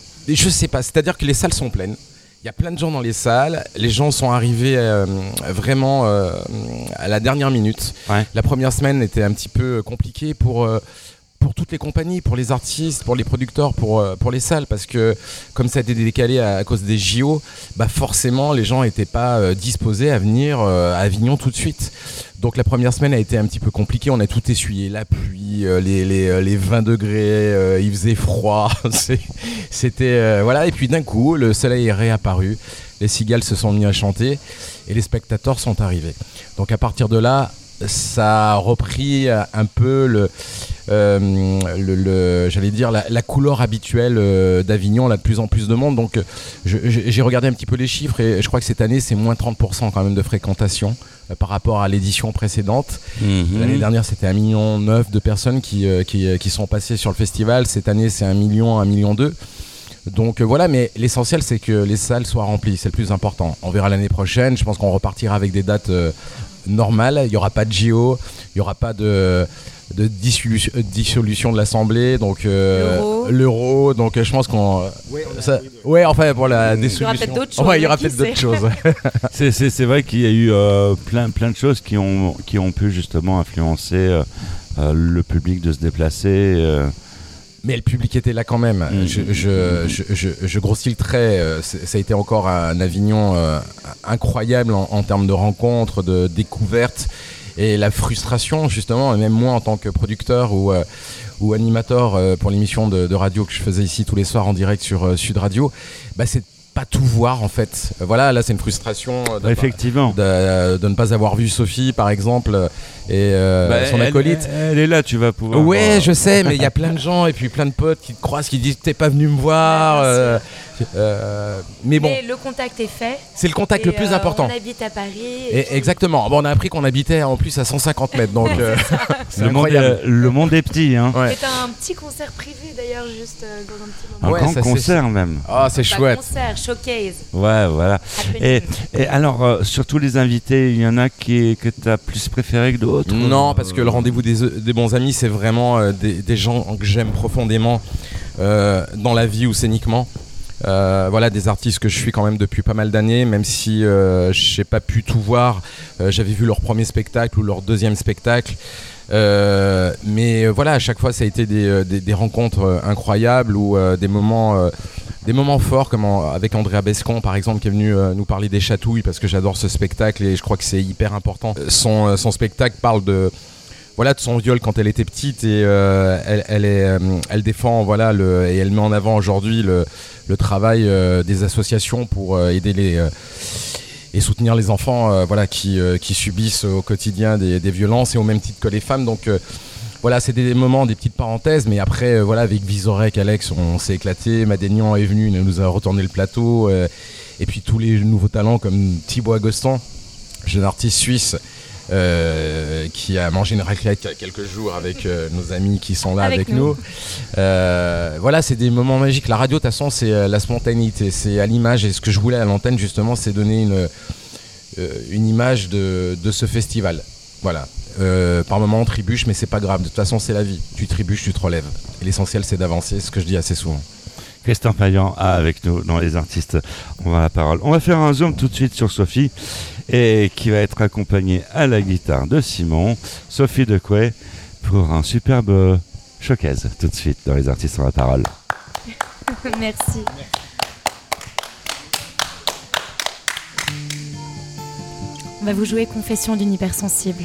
Je sais pas, c'est-à-dire que les salles sont pleines. Il y a plein de gens dans les salles. Les gens sont arrivés euh, vraiment euh, à la dernière minute. Ouais. La première semaine était un petit peu compliquée pour... Euh, pour toutes les compagnies, pour les artistes, pour les producteurs, pour, euh, pour les salles, parce que comme ça a été décalé à, à cause des J O, bah forcément les gens n'étaient pas euh, disposés à venir euh, à Avignon tout de suite. Donc la première semaine a été un petit peu compliquée, on a tout essuyé, la pluie, euh, les, les, les vingt degrés, euh, il faisait froid, C'est, c'était... Euh, voilà, et puis d'un coup, le soleil est réapparu, les cigales se sont mis à chanter et les spectateurs sont arrivés. Donc à partir de là, ça a repris un peu le... Euh, le, le, j'allais dire la, la couleur habituelle euh, d'Avignon, là de plus en plus de monde. Donc je, je, j'ai regardé un petit peu les chiffres et je crois que cette année c'est moins trente pour cent quand même de fréquentation euh, par rapport à l'édition précédente. Mmh. L'année dernière c'était un million neuf de personnes qui, euh, qui, euh, qui sont passées sur le festival. Cette année c'est un million, un million deux. Donc euh, voilà, mais l'essentiel c'est que les salles soient remplies, c'est le plus important. On verra l'année prochaine, je pense qu'on repartira avec des dates euh, normales. Il n'y aura pas de J O, il n'y aura pas de... de dissolution, dissolution de l'Assemblée, donc euh, l'euro. l'euro, donc je pense qu'on... Ouais, ça, ouais enfin pour la dissolution... Il y aura peut-être d'autres choses. Ouais, il y aura peut-être d'autres choses. c'est, c'est, c'est vrai qu'il y a eu euh, plein, plein de choses qui ont, qui ont pu justement influencer euh, euh, le public de se déplacer. Euh. Mais le public était là quand même. Mmh. Je, je, je, je, je grossis le trait. Ça a été encore un Avignon euh, incroyable en, en termes de rencontres, de découvertes. Et la frustration, justement, même moi en tant que producteur ou, euh, ou animateur euh, pour l'émission de, de radio que je faisais ici tous les soirs en direct sur euh, Sud Radio, bah, c'est pas tout voir en fait. Voilà, là c'est une frustration de, effectivement. De, de ne pas avoir vu Sophie par exemple et euh, bah, son elle, acolyte. Elle, elle est là, tu vas pouvoir. Ouais, voir. Je sais, mais il y a plein de gens et puis plein de potes qui te croisent, qui disent t'es pas venu me voir. Euh, euh, mais bon. Mais le contact est fait. C'est le contact le plus euh, important. On habite à Paris. Et et exactement. Bon, on a appris qu'on habitait en plus à cent cinquante mètres, donc euh, c'est le incroyable. Monde est, le monde est petit, hein. Ouais. C'est un petit concert privé d'ailleurs, juste euh, dans un petit moment. Un Ouais, grand ça, concert c'est... même. Ah, oh, c'est Pas chouette. Concert, showcase. Ouais, voilà. Et, et alors, euh, sur tous les invités, il y en a qui, que tu as plus préféré que d'autres ? Non, parce que le rendez-vous des, des bons amis, c'est vraiment euh, des, des gens que j'aime profondément euh, dans la vie ou scéniquement. Euh, voilà, des artistes que je suis quand même depuis pas mal d'années, même si euh, j'ai pas pu tout voir. Euh, j'avais vu leur premier spectacle ou leur deuxième spectacle. Euh, mais euh, voilà, à chaque fois, ça a été des, des, des rencontres euh, incroyables ou euh, des moments... Euh, Des moments forts comme en, avec Andrea Bescon par exemple qui est venu euh, nous parler des chatouilles parce que j'adore ce spectacle et je crois que c'est hyper important. Son, euh, son spectacle parle de, voilà, de son viol quand elle était petite et euh, elle, elle, est, euh, elle défend voilà, le, et elle met en avant aujourd'hui le, le travail euh, des associations pour euh, aider les... Euh, et soutenir les enfants euh, voilà, qui, euh, qui subissent au quotidien des, des violences et au même titre que les femmes. Donc euh, voilà, c'est des moments, des petites parenthèses, mais après, euh, voilà, avec Vizorek, Alex, on s'est éclaté. Madénian est venu, il nous a retourné le plateau. Euh, et puis tous les nouveaux talents comme Thibaut Agostin, jeune artiste suisse, euh, qui a mangé une raclette il y a quelques jours avec euh, nos amis qui sont là avec, avec nous. nous. Euh, voilà, c'est des moments magiques. La radio, de toute façon, c'est euh, la spontanéité, c'est à l'image. Et ce que je voulais à l'antenne, justement, c'est donner une, euh, une image de, de ce festival. Voilà. Euh, par moments, on trébuche, mais c'est pas grave. De toute façon, c'est la vie. Tu trébuches, tu te relèves. Et l'essentiel, c'est d'avancer, ce que je dis assez souvent. Christian Payan a avec nous dans Les Artistes ont la parole. On va faire un zoom tout de suite sur Sophie, et qui va être accompagnée à la guitare de Simon, Sophie Decouet, pour un superbe showcase tout de suite dans Les Artistes ont la parole. Merci. On va vous jouer Confession d'une hypersensible.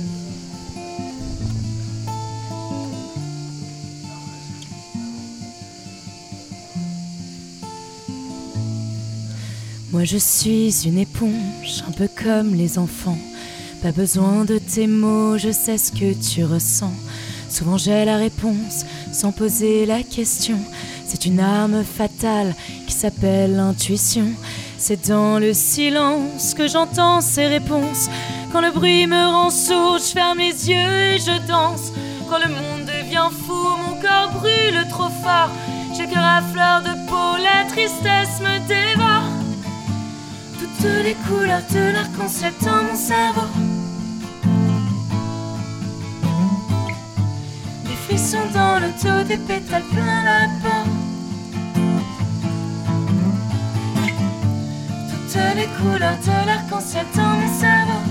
Moi je suis une éponge, un peu comme les enfants. Pas besoin de tes mots, je sais ce que tu ressens. Souvent j'ai la réponse, sans poser la question. C'est une arme fatale qui s'appelle l'intuition. C'est dans le silence que j'entends ces réponses. Quand le bruit me rend sourde, je ferme les yeux et je danse. Quand le monde devient fou, mon corps brûle trop fort. J'ai le cœur à fleur de peau, la tristesse me dévore. Toutes les couleurs de l'arc-en-ciel dans mon cerveau. Des frissons dans le dos, des pétales plein la peau. Toutes les couleurs de l'arc-en-ciel dans mon cerveau.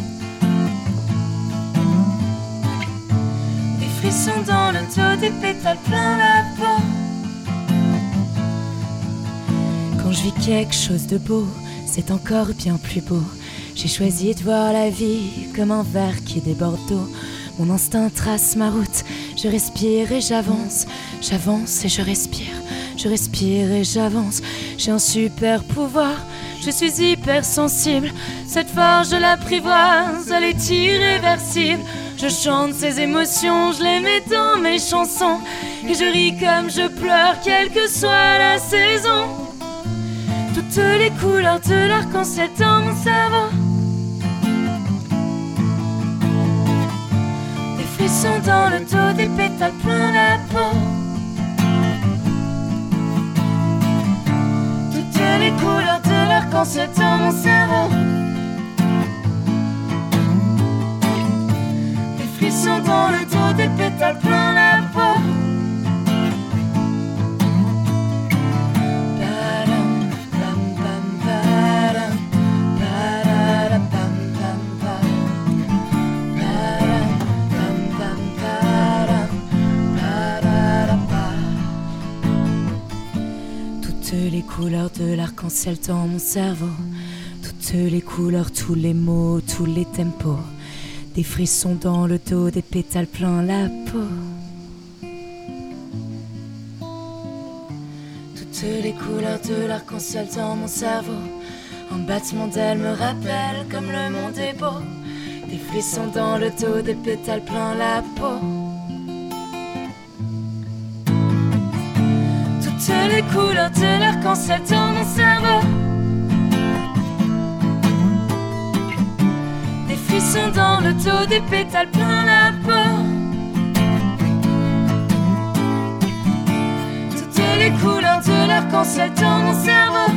Des frissons dans le dos, des pétales plein la peau. Quand je vis quelque chose de beau, c'est encore bien plus beau. J'ai choisi de voir la vie comme un verre qui déborde d'eau. Mon instinct trace ma route, je respire et j'avance. J'avance et je respire, je respire et j'avance. J'ai un super pouvoir, je suis hypersensible. Cette force je l'apprivoise, elle est irréversible. Je chante ces émotions, je les mets dans mes chansons. Et je ris comme je pleure, quelle que soit la saison. Toutes les couleurs de l'arc-en-ciel dans mon cerveau. Des frissons dans le dos, des pétales plein la peau. Toutes les couleurs de l'arc-en-ciel dans mon cerveau. Des frissons dans le dos, des pétales plein la peau. Toutes les couleurs de l'arc-en-ciel dans mon cerveau. Toutes les couleurs, tous les mots, tous les tempos. Des frissons dans le dos, des pétales plein la peau. Toutes les couleurs de l'arc-en-ciel dans mon cerveau. Un battement d'ailes me rappelle comme le monde est beau. Des frissons dans le dos, des pétales plein la peau. Toutes les couleurs de l'arc-en-ciel dans mon cerveau. Des frissons dans le dos, des pétales plein la peau. Toutes les couleurs de l'arc-en-ciel dans mon cerveau.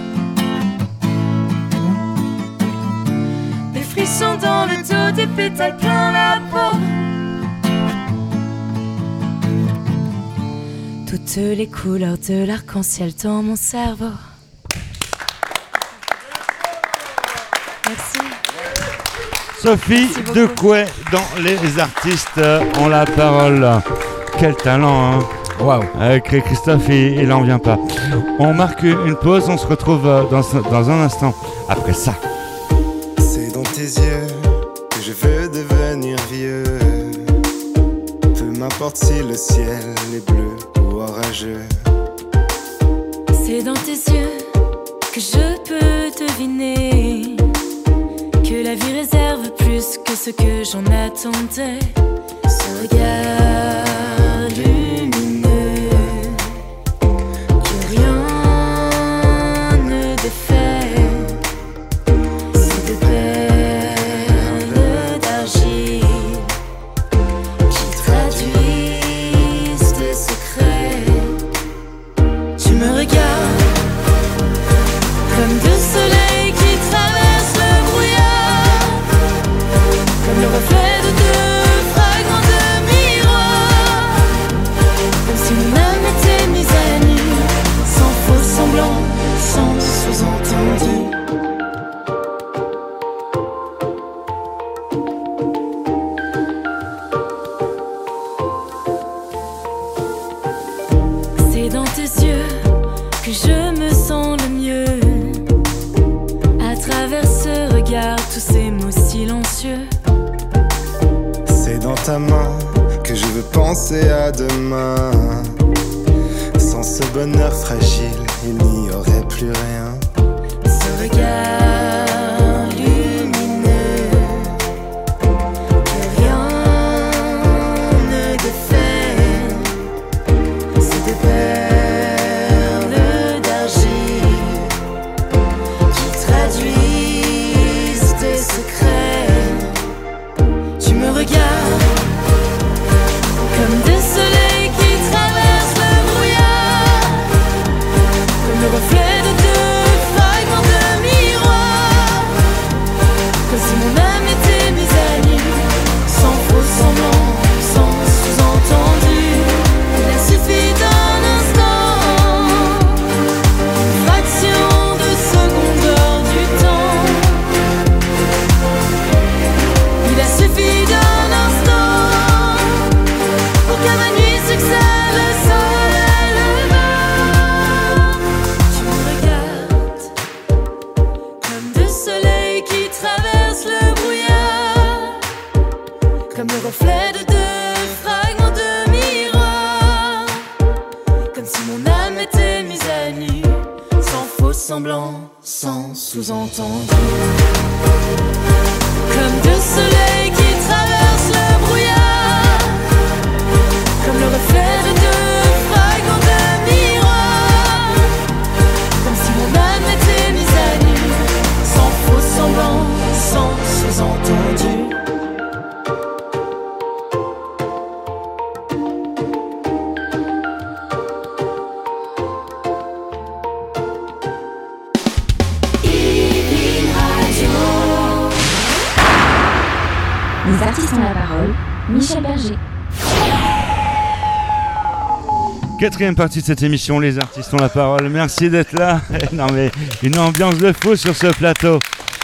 Des frissons dans le dos, des pétales plein la peau. Toutes les couleurs de l'arc-en-ciel dans mon cerveau. Merci. Sophie Decouet dans Les Artistes ont la parole. Quel talent, hein. Waouh. Avec Christophe, il, il en vient pas. On marque une pause, on se retrouve dans, dans un instant après ça. C'est dans tes yeux que je veux devenir vieux. Peu m'importe si le ciel est bleu ou orageux. C'est dans tes yeux que je peux deviner que la vie réserve plus que ce que j'en attendais. Ce regard lumineux que rien ne défait. C'est de belles plus je me sens le mieux. À travers ce regard, tous ces mots silencieux. C'est dans ta main que je veux penser à demain. Sans ce bonheur fragile, il n'y aurait plus rien. Ce regard lumineux que rien ne défait. C'est des perles d'argile qui traduisent tes secrets. Tu me regardes comme des soleils qui traversent le brouillard, comme le reflet de deux fragments de miroir, comme si mon âme était mise à nu, sans faux semblant, sans sous-entendu. Il a suffi d'un instant, une fraction de seconde heure du temps. Il a suffi d'un instant pour qu'à ma nuit succède le soleil levant. Tu me regardes comme deux soleils qui traversent le brouillard, comme le reflet de deux fragments de miroir, comme si mon âme était mise à nu, sans faux semblant, sans sous-entendu. Comme deux soleils qui traversent le brouillard, comme le reflet de deux fragments de miroir, comme si mon âme était mise à nu, sans faux semblant, sans sous-entendu. Les artistes ont la parole. Michel Berger. Quatrième partie de cette émission, les artistes ont la parole. Merci d'être là. Non mais une ambiance de fou sur ce plateau.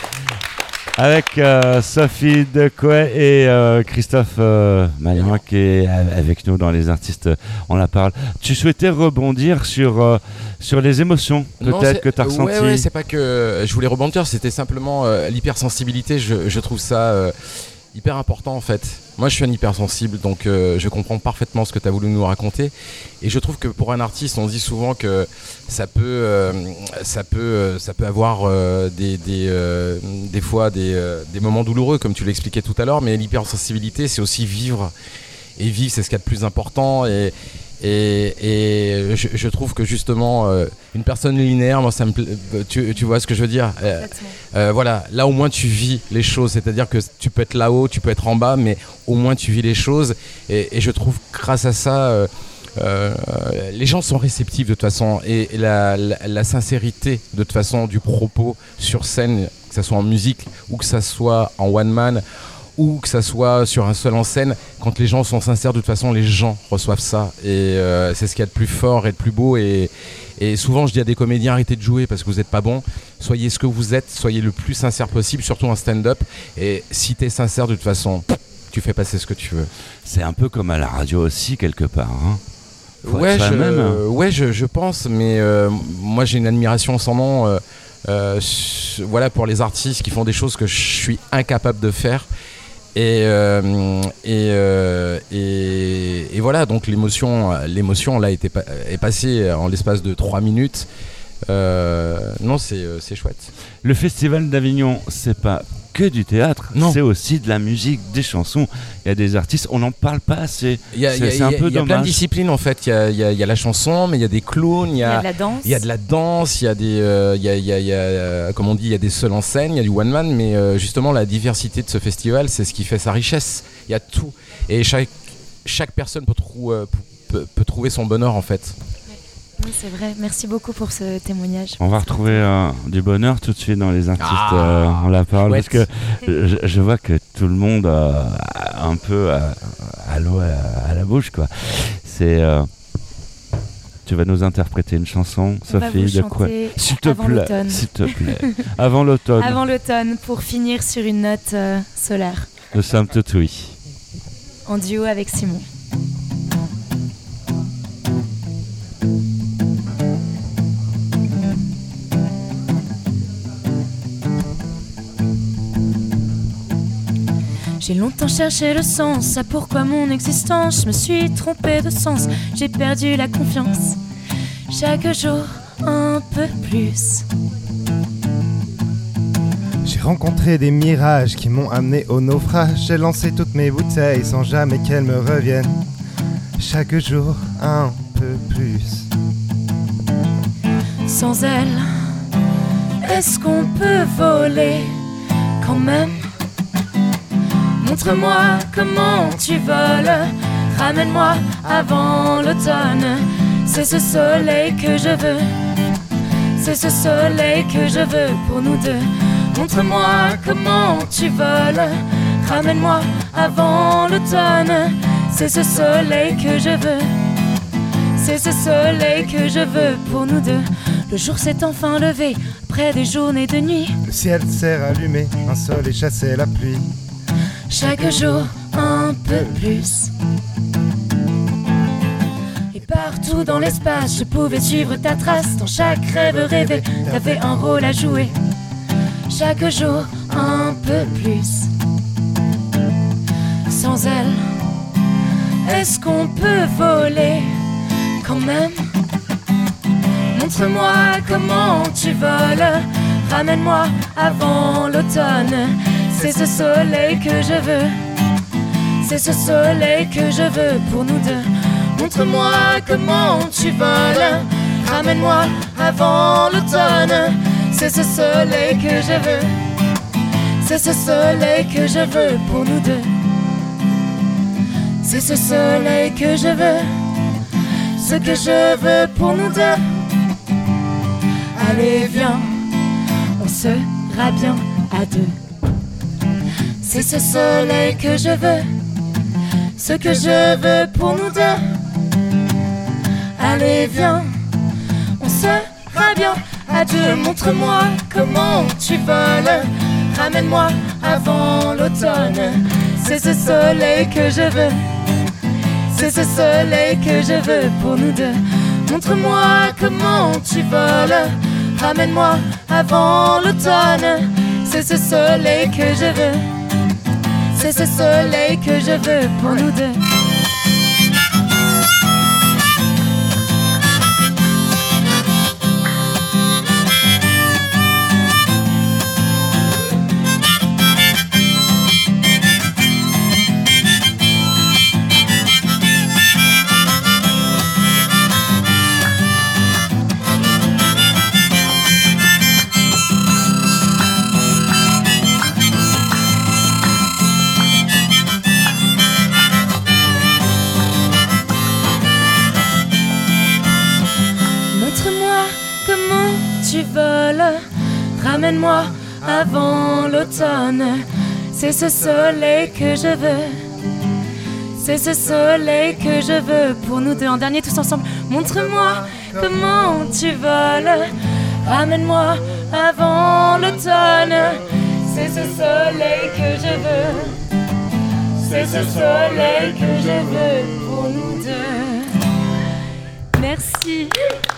Avec euh, Sophie Decoey et euh, Christophe euh, Maillan qui est avec nous dans les artistes on la parle. Tu souhaitais rebondir sur, euh, sur les émotions peut-être que tu as ressenties. Ouais, ouais, c'est pas que je voulais rebondir, c'était simplement euh, l'hypersensibilité. Je, je trouve ça euh, hyper important en fait. Moi je suis un hypersensible, donc euh, je comprends parfaitement ce que tu as voulu nous raconter. Et je trouve que pour un artiste, on dit souvent que ça peut, euh, ça peut, euh, ça peut avoir euh, des, des, euh, des fois des, euh, des moments douloureux, comme tu l'expliquais tout à l'heure, mais l'hypersensibilité, c'est aussi vivre. Et vivre, c'est ce qu'il y a de plus important. Et, et, et je, je trouve que justement, euh, une personne linéaire, moi, ça me pla... tu, tu vois ce que je veux dire euh, euh, voilà, là au moins tu vis les choses, c'est-à-dire que tu peux être là-haut, tu peux être en bas, mais au moins tu vis les choses. Et, et je trouve grâce à ça, euh, euh, les gens sont réceptifs de toute façon. Et, et la, la, la sincérité de toute façon du propos sur scène, que ça soit en musique ou que ça soit en one man, ou que ça soit sur un seul en scène, quand les gens sont sincères, de toute façon, les gens reçoivent ça. Et euh, c'est ce qu'il y a de plus fort et de plus beau. Et, et souvent, je dis à des comédiens, arrêtez de jouer parce que vous n'êtes pas bon. Soyez ce que vous êtes, soyez le plus sincère possible, surtout en stand-up. Et si tu es sincère, de toute façon, tu fais passer ce que tu veux. C'est un peu comme à la radio aussi, quelque part. Hein. Ouais, je, même, hein. ouais je, je pense, mais euh, moi, j'ai une admiration sans nom euh, euh, voilà, pour les artistes qui font des choses que je suis incapable de faire. Et, euh, et, euh, et, et voilà, donc l'émotion, l'émotion là était, est passée en l'espace de trois minutes. Euh, non, c'est, c'est chouette. Le Festival d'Avignon, c'est pas que du théâtre, non. C'est aussi de la musique, des chansons. Il y a des artistes, on n'en parle pas assez. Il y a, c'est, y a, c'est un y a, peu y a dommage. plein de disciplines en fait. Il y a, y a, y a la chanson, mais il y a des clowns, il y, y a de la danse. Il y a de la danse, il y a des, euh, y a, y a, y a, comme on dit, il y a des seuls en scène, il y a du one man. Mais euh, justement, la diversité de ce festival, c'est ce qui fait sa richesse. Il y a tout, et chaque chaque personne peut, trou, euh, peut, peut trouver son bonheur en fait. Oui, c'est vrai. Merci beaucoup pour ce témoignage. On va retrouver euh, du bonheur tout de suite dans les artistes. Ah, euh, on la parle chouette. parce que je, je vois que tout le monde euh, a un peu à, à l'eau à, à la bouche, quoi. C'est. Euh, tu vas nous interpréter une chanson, On Sophie, de quoi ? S'il te plaît, l'automne. s'il te plaît. Avant l'automne. Avant l'automne, pour finir sur une note euh, solaire. Nous sommes tout oui. En duo avec Simon. J'ai longtemps cherché le sens à pourquoi mon existence. Je me suis trompée de sens, j'ai perdu la confiance. Chaque jour un peu plus. J'ai rencontré des mirages qui m'ont amené au naufrage. J'ai lancé toutes mes bouteilles sans jamais qu'elles me reviennent. Chaque jour un peu plus. Sans elle, est-ce qu'on peut voler quand même? Montre-moi comment tu voles, ramène-moi avant l'automne. C'est ce soleil que je veux, c'est ce soleil que je veux pour nous deux. Montre-moi comment tu voles, ramène-moi avant l'automne. C'est ce soleil que je veux, c'est ce soleil que je veux pour nous deux. Le jour s'est enfin levé, après des journées de nuit. Le ciel s'est rallumé, un soleil chassait la pluie. Chaque jour un peu plus. Et partout dans l'espace, je pouvais suivre ta trace. Dans chaque rêve rêvé, t'avais un rôle à jouer. Chaque jour un peu plus. Sans elle, est-ce qu'on peut voler quand même? Montre-moi comment tu voles, ramène-moi avant l'automne. C'est ce soleil que je veux, c'est ce soleil que je veux pour nous deux. Montre-moi comment tu voles, ramène-moi avant l'automne. C'est ce soleil que je veux, c'est ce soleil que je veux pour nous deux. C'est ce soleil que je veux, ce que je veux pour nous deux. Allez viens, on sera bien à deux. C'est ce soleil que je veux, ce que je veux pour nous deux. Allez viens, on sera bien à deux. Montre-moi comment tu voles, ramène-moi avant l'automne. C'est ce soleil que je veux, c'est ce soleil que je veux pour nous deux. Montre-moi comment tu voles, ramène-moi avant l'automne. C'est ce soleil que je veux, c'est ce soleil que je veux pour nous deux. Ramène-moi avant l'automne. C'est ce soleil que je veux, c'est ce soleil que je veux pour nous deux. En dernier, tous ensemble. Montre-moi comment tu voles, ramène-moi avant l'automne. C'est ce soleil que je veux, c'est ce soleil que je veux pour nous deux. Merci.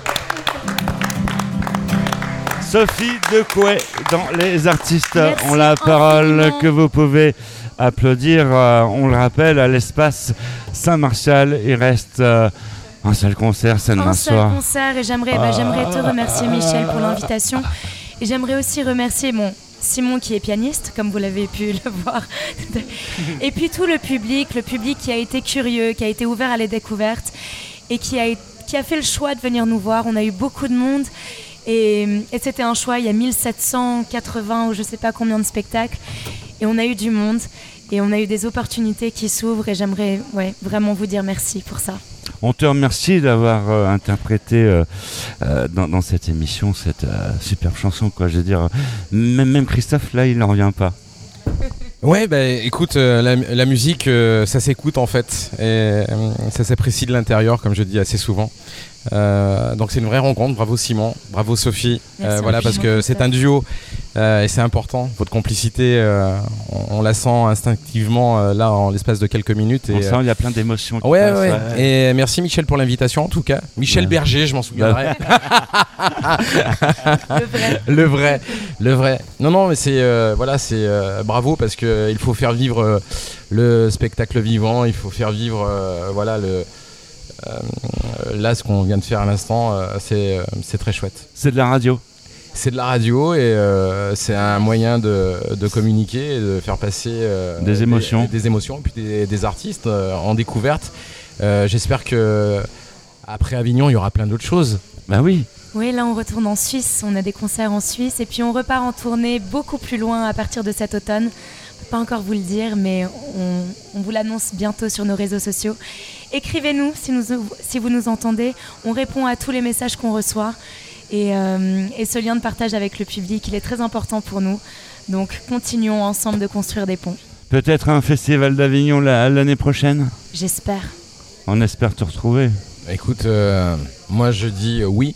Sophie Decouet dans Les Artistes Merci ont la parole, infiniment. que vous pouvez applaudir. Euh, on le rappelle, à l'espace Saint-Martial, il reste euh, un seul concert, c'est demain Un seul soir. concert et j'aimerais, bah, j'aimerais te remercier Michel pour l'invitation. Et j'aimerais aussi remercier mon Simon qui est pianiste, comme vous l'avez pu le voir. Et puis tout le public, le public qui a été curieux, qui a été ouvert à les découvertes et qui a, qui a fait le choix de venir nous voir. On a eu beaucoup de monde. Et, et c'était un choix, il y a mille sept cent quatre-vingts ou je ne sais pas combien de spectacles. Et on a eu du monde et on a eu des opportunités qui s'ouvrent et j'aimerais ouais, vraiment vous dire merci pour ça. On te remercie d'avoir euh, interprété euh, euh, dans, dans cette émission cette euh, superbe chanson, quoi. Je veux dire, même, même Christophe, là, il n'en revient pas. Ouais, bah écoute, euh, la, la musique, euh, ça s'écoute en fait, et euh, ça s'apprécie de l'intérieur, comme je dis assez souvent. Euh, donc c'est une vraie rencontre. Bravo Simon, bravo Sophie. Merci, euh, voilà, parce que c'est un duo euh, et c'est important. Votre complicité, euh, on, on la sent instinctivement euh, là en l'espace de quelques minutes. Et, On sent, il y a plein d'émotions. qui Ouais, passent, ouais, ouais. Et merci Michel pour l'invitation en tout cas. Michel Ouais. Berger, je m'en souviendrai. Le vrai. Le vrai. Le vrai. Non, non, mais c'est euh, voilà, c'est euh, bravo parce que euh, il faut faire vivre euh, le spectacle vivant. Il faut faire vivre, euh, voilà, le euh, là ce qu'on vient de faire à l'instant. Euh, c'est euh, c'est très chouette. C'est de la radio. C'est de la radio et euh, c'est un moyen de, de communiquer, et de faire passer euh, des émotions, des, des émotions, et puis des, des artistes euh, en découverte. Euh, j'espère que après Avignon, il y aura plein d'autres choses. Bah oui. Oui, là on retourne en Suisse, on a des concerts en Suisse et puis on repart en tournée beaucoup plus loin à partir de cet automne. Je peux pas encore vous le dire, mais on, on vous l'annonce bientôt sur nos réseaux sociaux. Écrivez-nous si, nous, si vous nous entendez, on répond à tous les messages qu'on reçoit et, euh, et ce lien de partage avec le public, il est très important pour nous. Donc continuons ensemble de construire des ponts. Peut-être un festival d'Avignon la, l'année prochaine ? J'espère. On espère te retrouver. Écoute, euh, moi je dis euh, oui.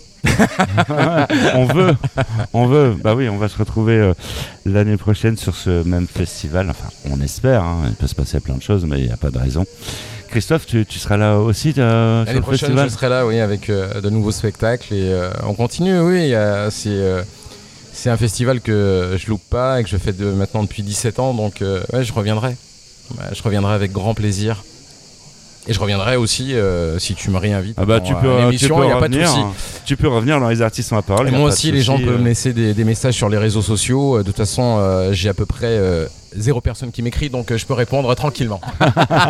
on veut, on veut. Bah oui, on va se retrouver euh, l'année prochaine sur ce même festival. Enfin, on espère. Hein. Il peut se passer plein de choses, mais il n'y a pas de raison. Christophe, tu, tu seras là aussi euh, sur le prochaine, festival ? Je serai là, oui, avec euh, de nouveaux spectacles et euh, on continue. Oui, y a, c'est euh, c'est un festival que je loupe pas et que je fais de, maintenant depuis dix-sept ans, donc euh, ouais, je reviendrai. Ouais, je reviendrai avec grand plaisir. Et je reviendrai aussi euh, si tu me réinvites. Ah bah tu peux, euh, tu, peux y a revenir, pas de souci. Tu peux revenir dans les artistes ont la parole. Et moi aussi, les gens peuvent me laisser des, des messages sur les réseaux sociaux. De toute façon, euh, j'ai à peu près euh, zéro personne qui m'écrit, donc euh, je peux répondre tranquillement. on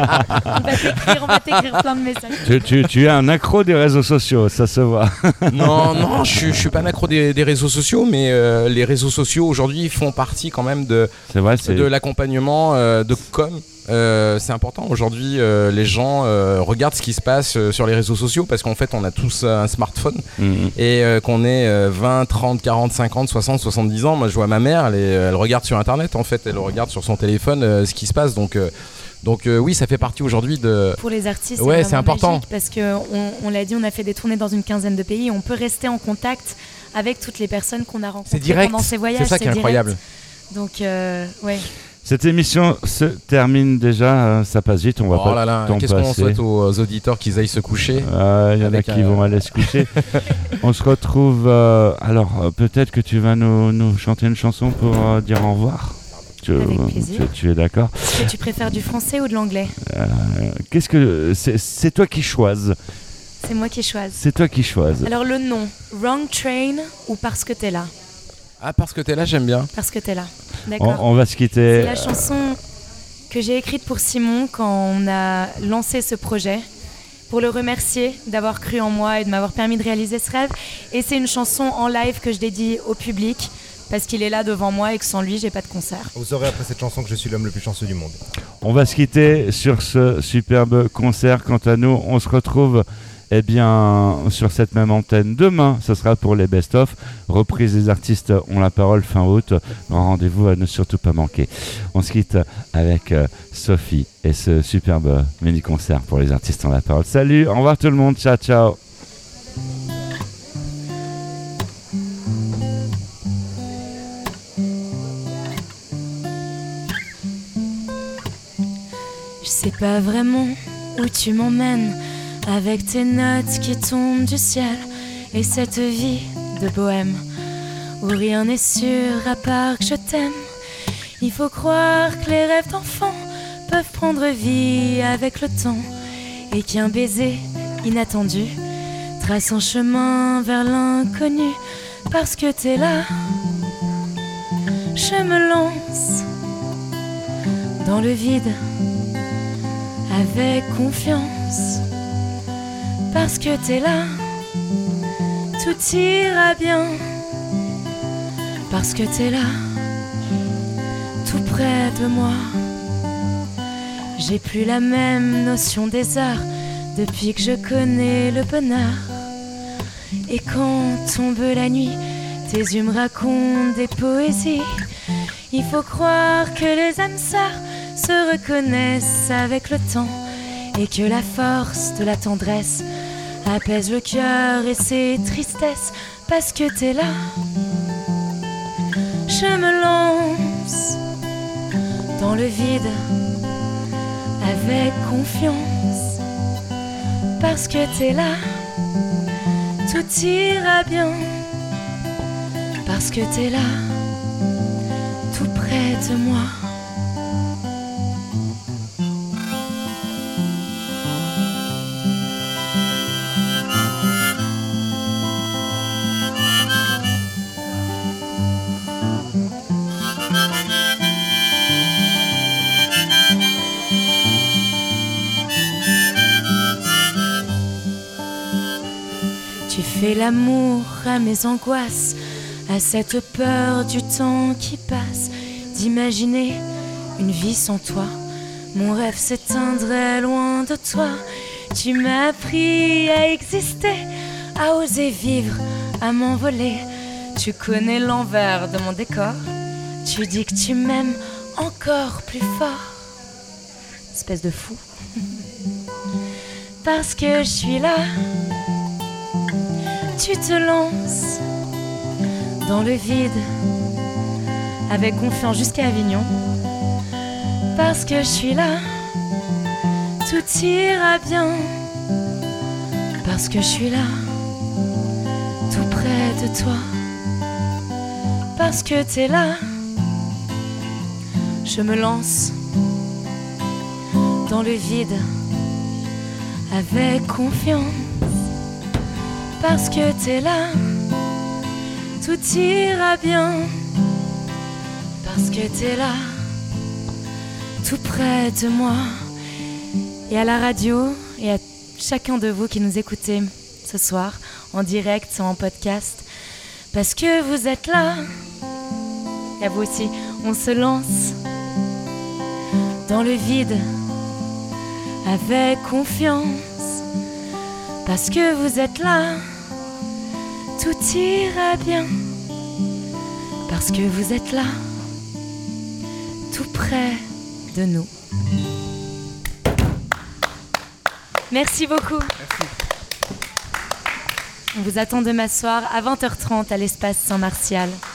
va t'écrire, on va t'écrire plein de messages. Tu, tu, tu es un accro des réseaux sociaux, ça se voit. Non, non, je, je suis pas un accro des, des réseaux sociaux, mais euh, les réseaux sociaux aujourd'hui font partie quand même de, c'est vrai, c'est... de l'accompagnement euh, de com. Euh, c'est important aujourd'hui, euh, les gens euh, regardent ce qui se passe euh, sur les réseaux sociaux parce qu'en fait on a tous euh, un smartphone mmh. et euh, qu'on ait euh, vingt, trente, quarante, cinquante, soixante, soixante-dix ans. Moi je vois ma mère, elle, est, elle regarde sur internet en fait, elle regarde sur son téléphone euh, ce qui se passe, donc, euh, donc euh, oui, ça fait partie aujourd'hui de... Pour les artistes, ouais, c'est, c'est important parce qu'on on l'a dit, on a fait des tournées dans une quinzaine de pays, on peut rester en contact avec toutes les personnes qu'on a rencontrées pendant ces voyages. C'est ça qui est incroyable. Donc euh, ouais. Cette émission se termine déjà, euh, ça passe vite, on va oh pas là là, t'en qu'est-ce passer. qu'on souhaite aux auditeurs qu'ils aillent se coucher. Il euh, y en a qui un... vont aller se coucher. On se retrouve, euh, alors euh, peut-être que tu vas nous, nous chanter une chanson pour euh, dire au revoir. Tu, Avec plaisir. Tu, tu es d'accord ? Est-ce que tu préfères du français ou de l'anglais ? euh, Qu'est-ce que c'est, c'est toi qui choisis. C'est moi qui choisis. C'est toi qui choisis. Alors le nom, Wrong Train ou Parce que t'es là ? Ah, parce que t'es là, j'aime bien. Parce que t'es là, d'accord. On, on va se quitter. C'est la chanson que j'ai écrite pour Simon quand on a lancé ce projet, pour le remercier d'avoir cru en moi et de m'avoir permis de réaliser ce rêve. Et c'est une chanson en live que je dédie au public, parce qu'il est là devant moi et que sans lui, j'ai pas de concert. Vous saurez après cette chanson que je suis l'homme le plus chanceux du monde. On va se quitter sur ce superbe concert. Quant à nous, on se retrouve eh bien, sur cette même antenne demain. Ce sera pour les best-of. Reprise des artistes ont la parole fin août. Grand rendez-vous à ne surtout pas manquer. On se quitte avec euh, Sophie et ce superbe mini-concert pour les artistes ont la parole. Salut, au revoir tout le monde. Ciao, ciao. Je sais pas vraiment où tu m'emmènes, avec tes notes qui tombent du ciel et cette vie de bohème où rien n'est sûr à part que je t'aime. Il faut croire que les rêves d'enfants peuvent prendre vie avec le temps et qu'un baiser inattendu trace un chemin vers l'inconnu. Parce que t'es là, je me lance dans le vide avec confiance. Parce que t'es là, tout ira bien. Parce que t'es là, tout près de moi. J'ai plus la même notion des arts depuis que je connais le bonheur. Et quand tombe la nuit, tes yeux me racontent des poésies. Il faut croire que les âmes sœurs se reconnaissent avec le temps et que la force de la tendresse apaise le cœur et ses tristesses. Parce que t'es là, je me lance dans le vide avec confiance. Parce que t'es là, tout ira bien. Parce que t'es là, près de moi. Tu fais l'amour à mes angoisses, à cette peur du temps qui passe, d'imaginer une vie sans toi. Mon rêve s'éteindrait loin de toi. Tu m'as appris à exister, à oser vivre, à m'envoler. Tu connais l'envers de mon décor. Tu dis que tu m'aimes encore plus fort. Espèce de fou. Parce que je suis là. Tu te lances dans le vide avec confiance jusqu'à Avignon. Parce que je suis là, tout ira bien. Parce que je suis là, tout près de toi. Parce que t'es là, je me lance dans le vide avec confiance. Parce que t'es là, tout ira bien. Parce que t'es là, tout près de moi. Et à la radio, et à chacun de vous qui nous écoutez ce soir, en direct ou en podcast, parce que vous êtes là. Et à vous aussi, on se lance dans le vide avec confiance. Parce que vous êtes là, tout ira bien. Parce que vous êtes là, tout près de nous. Merci beaucoup. Merci. On vous attend demain soir à vingt heures trente à l'espace Saint-Martial.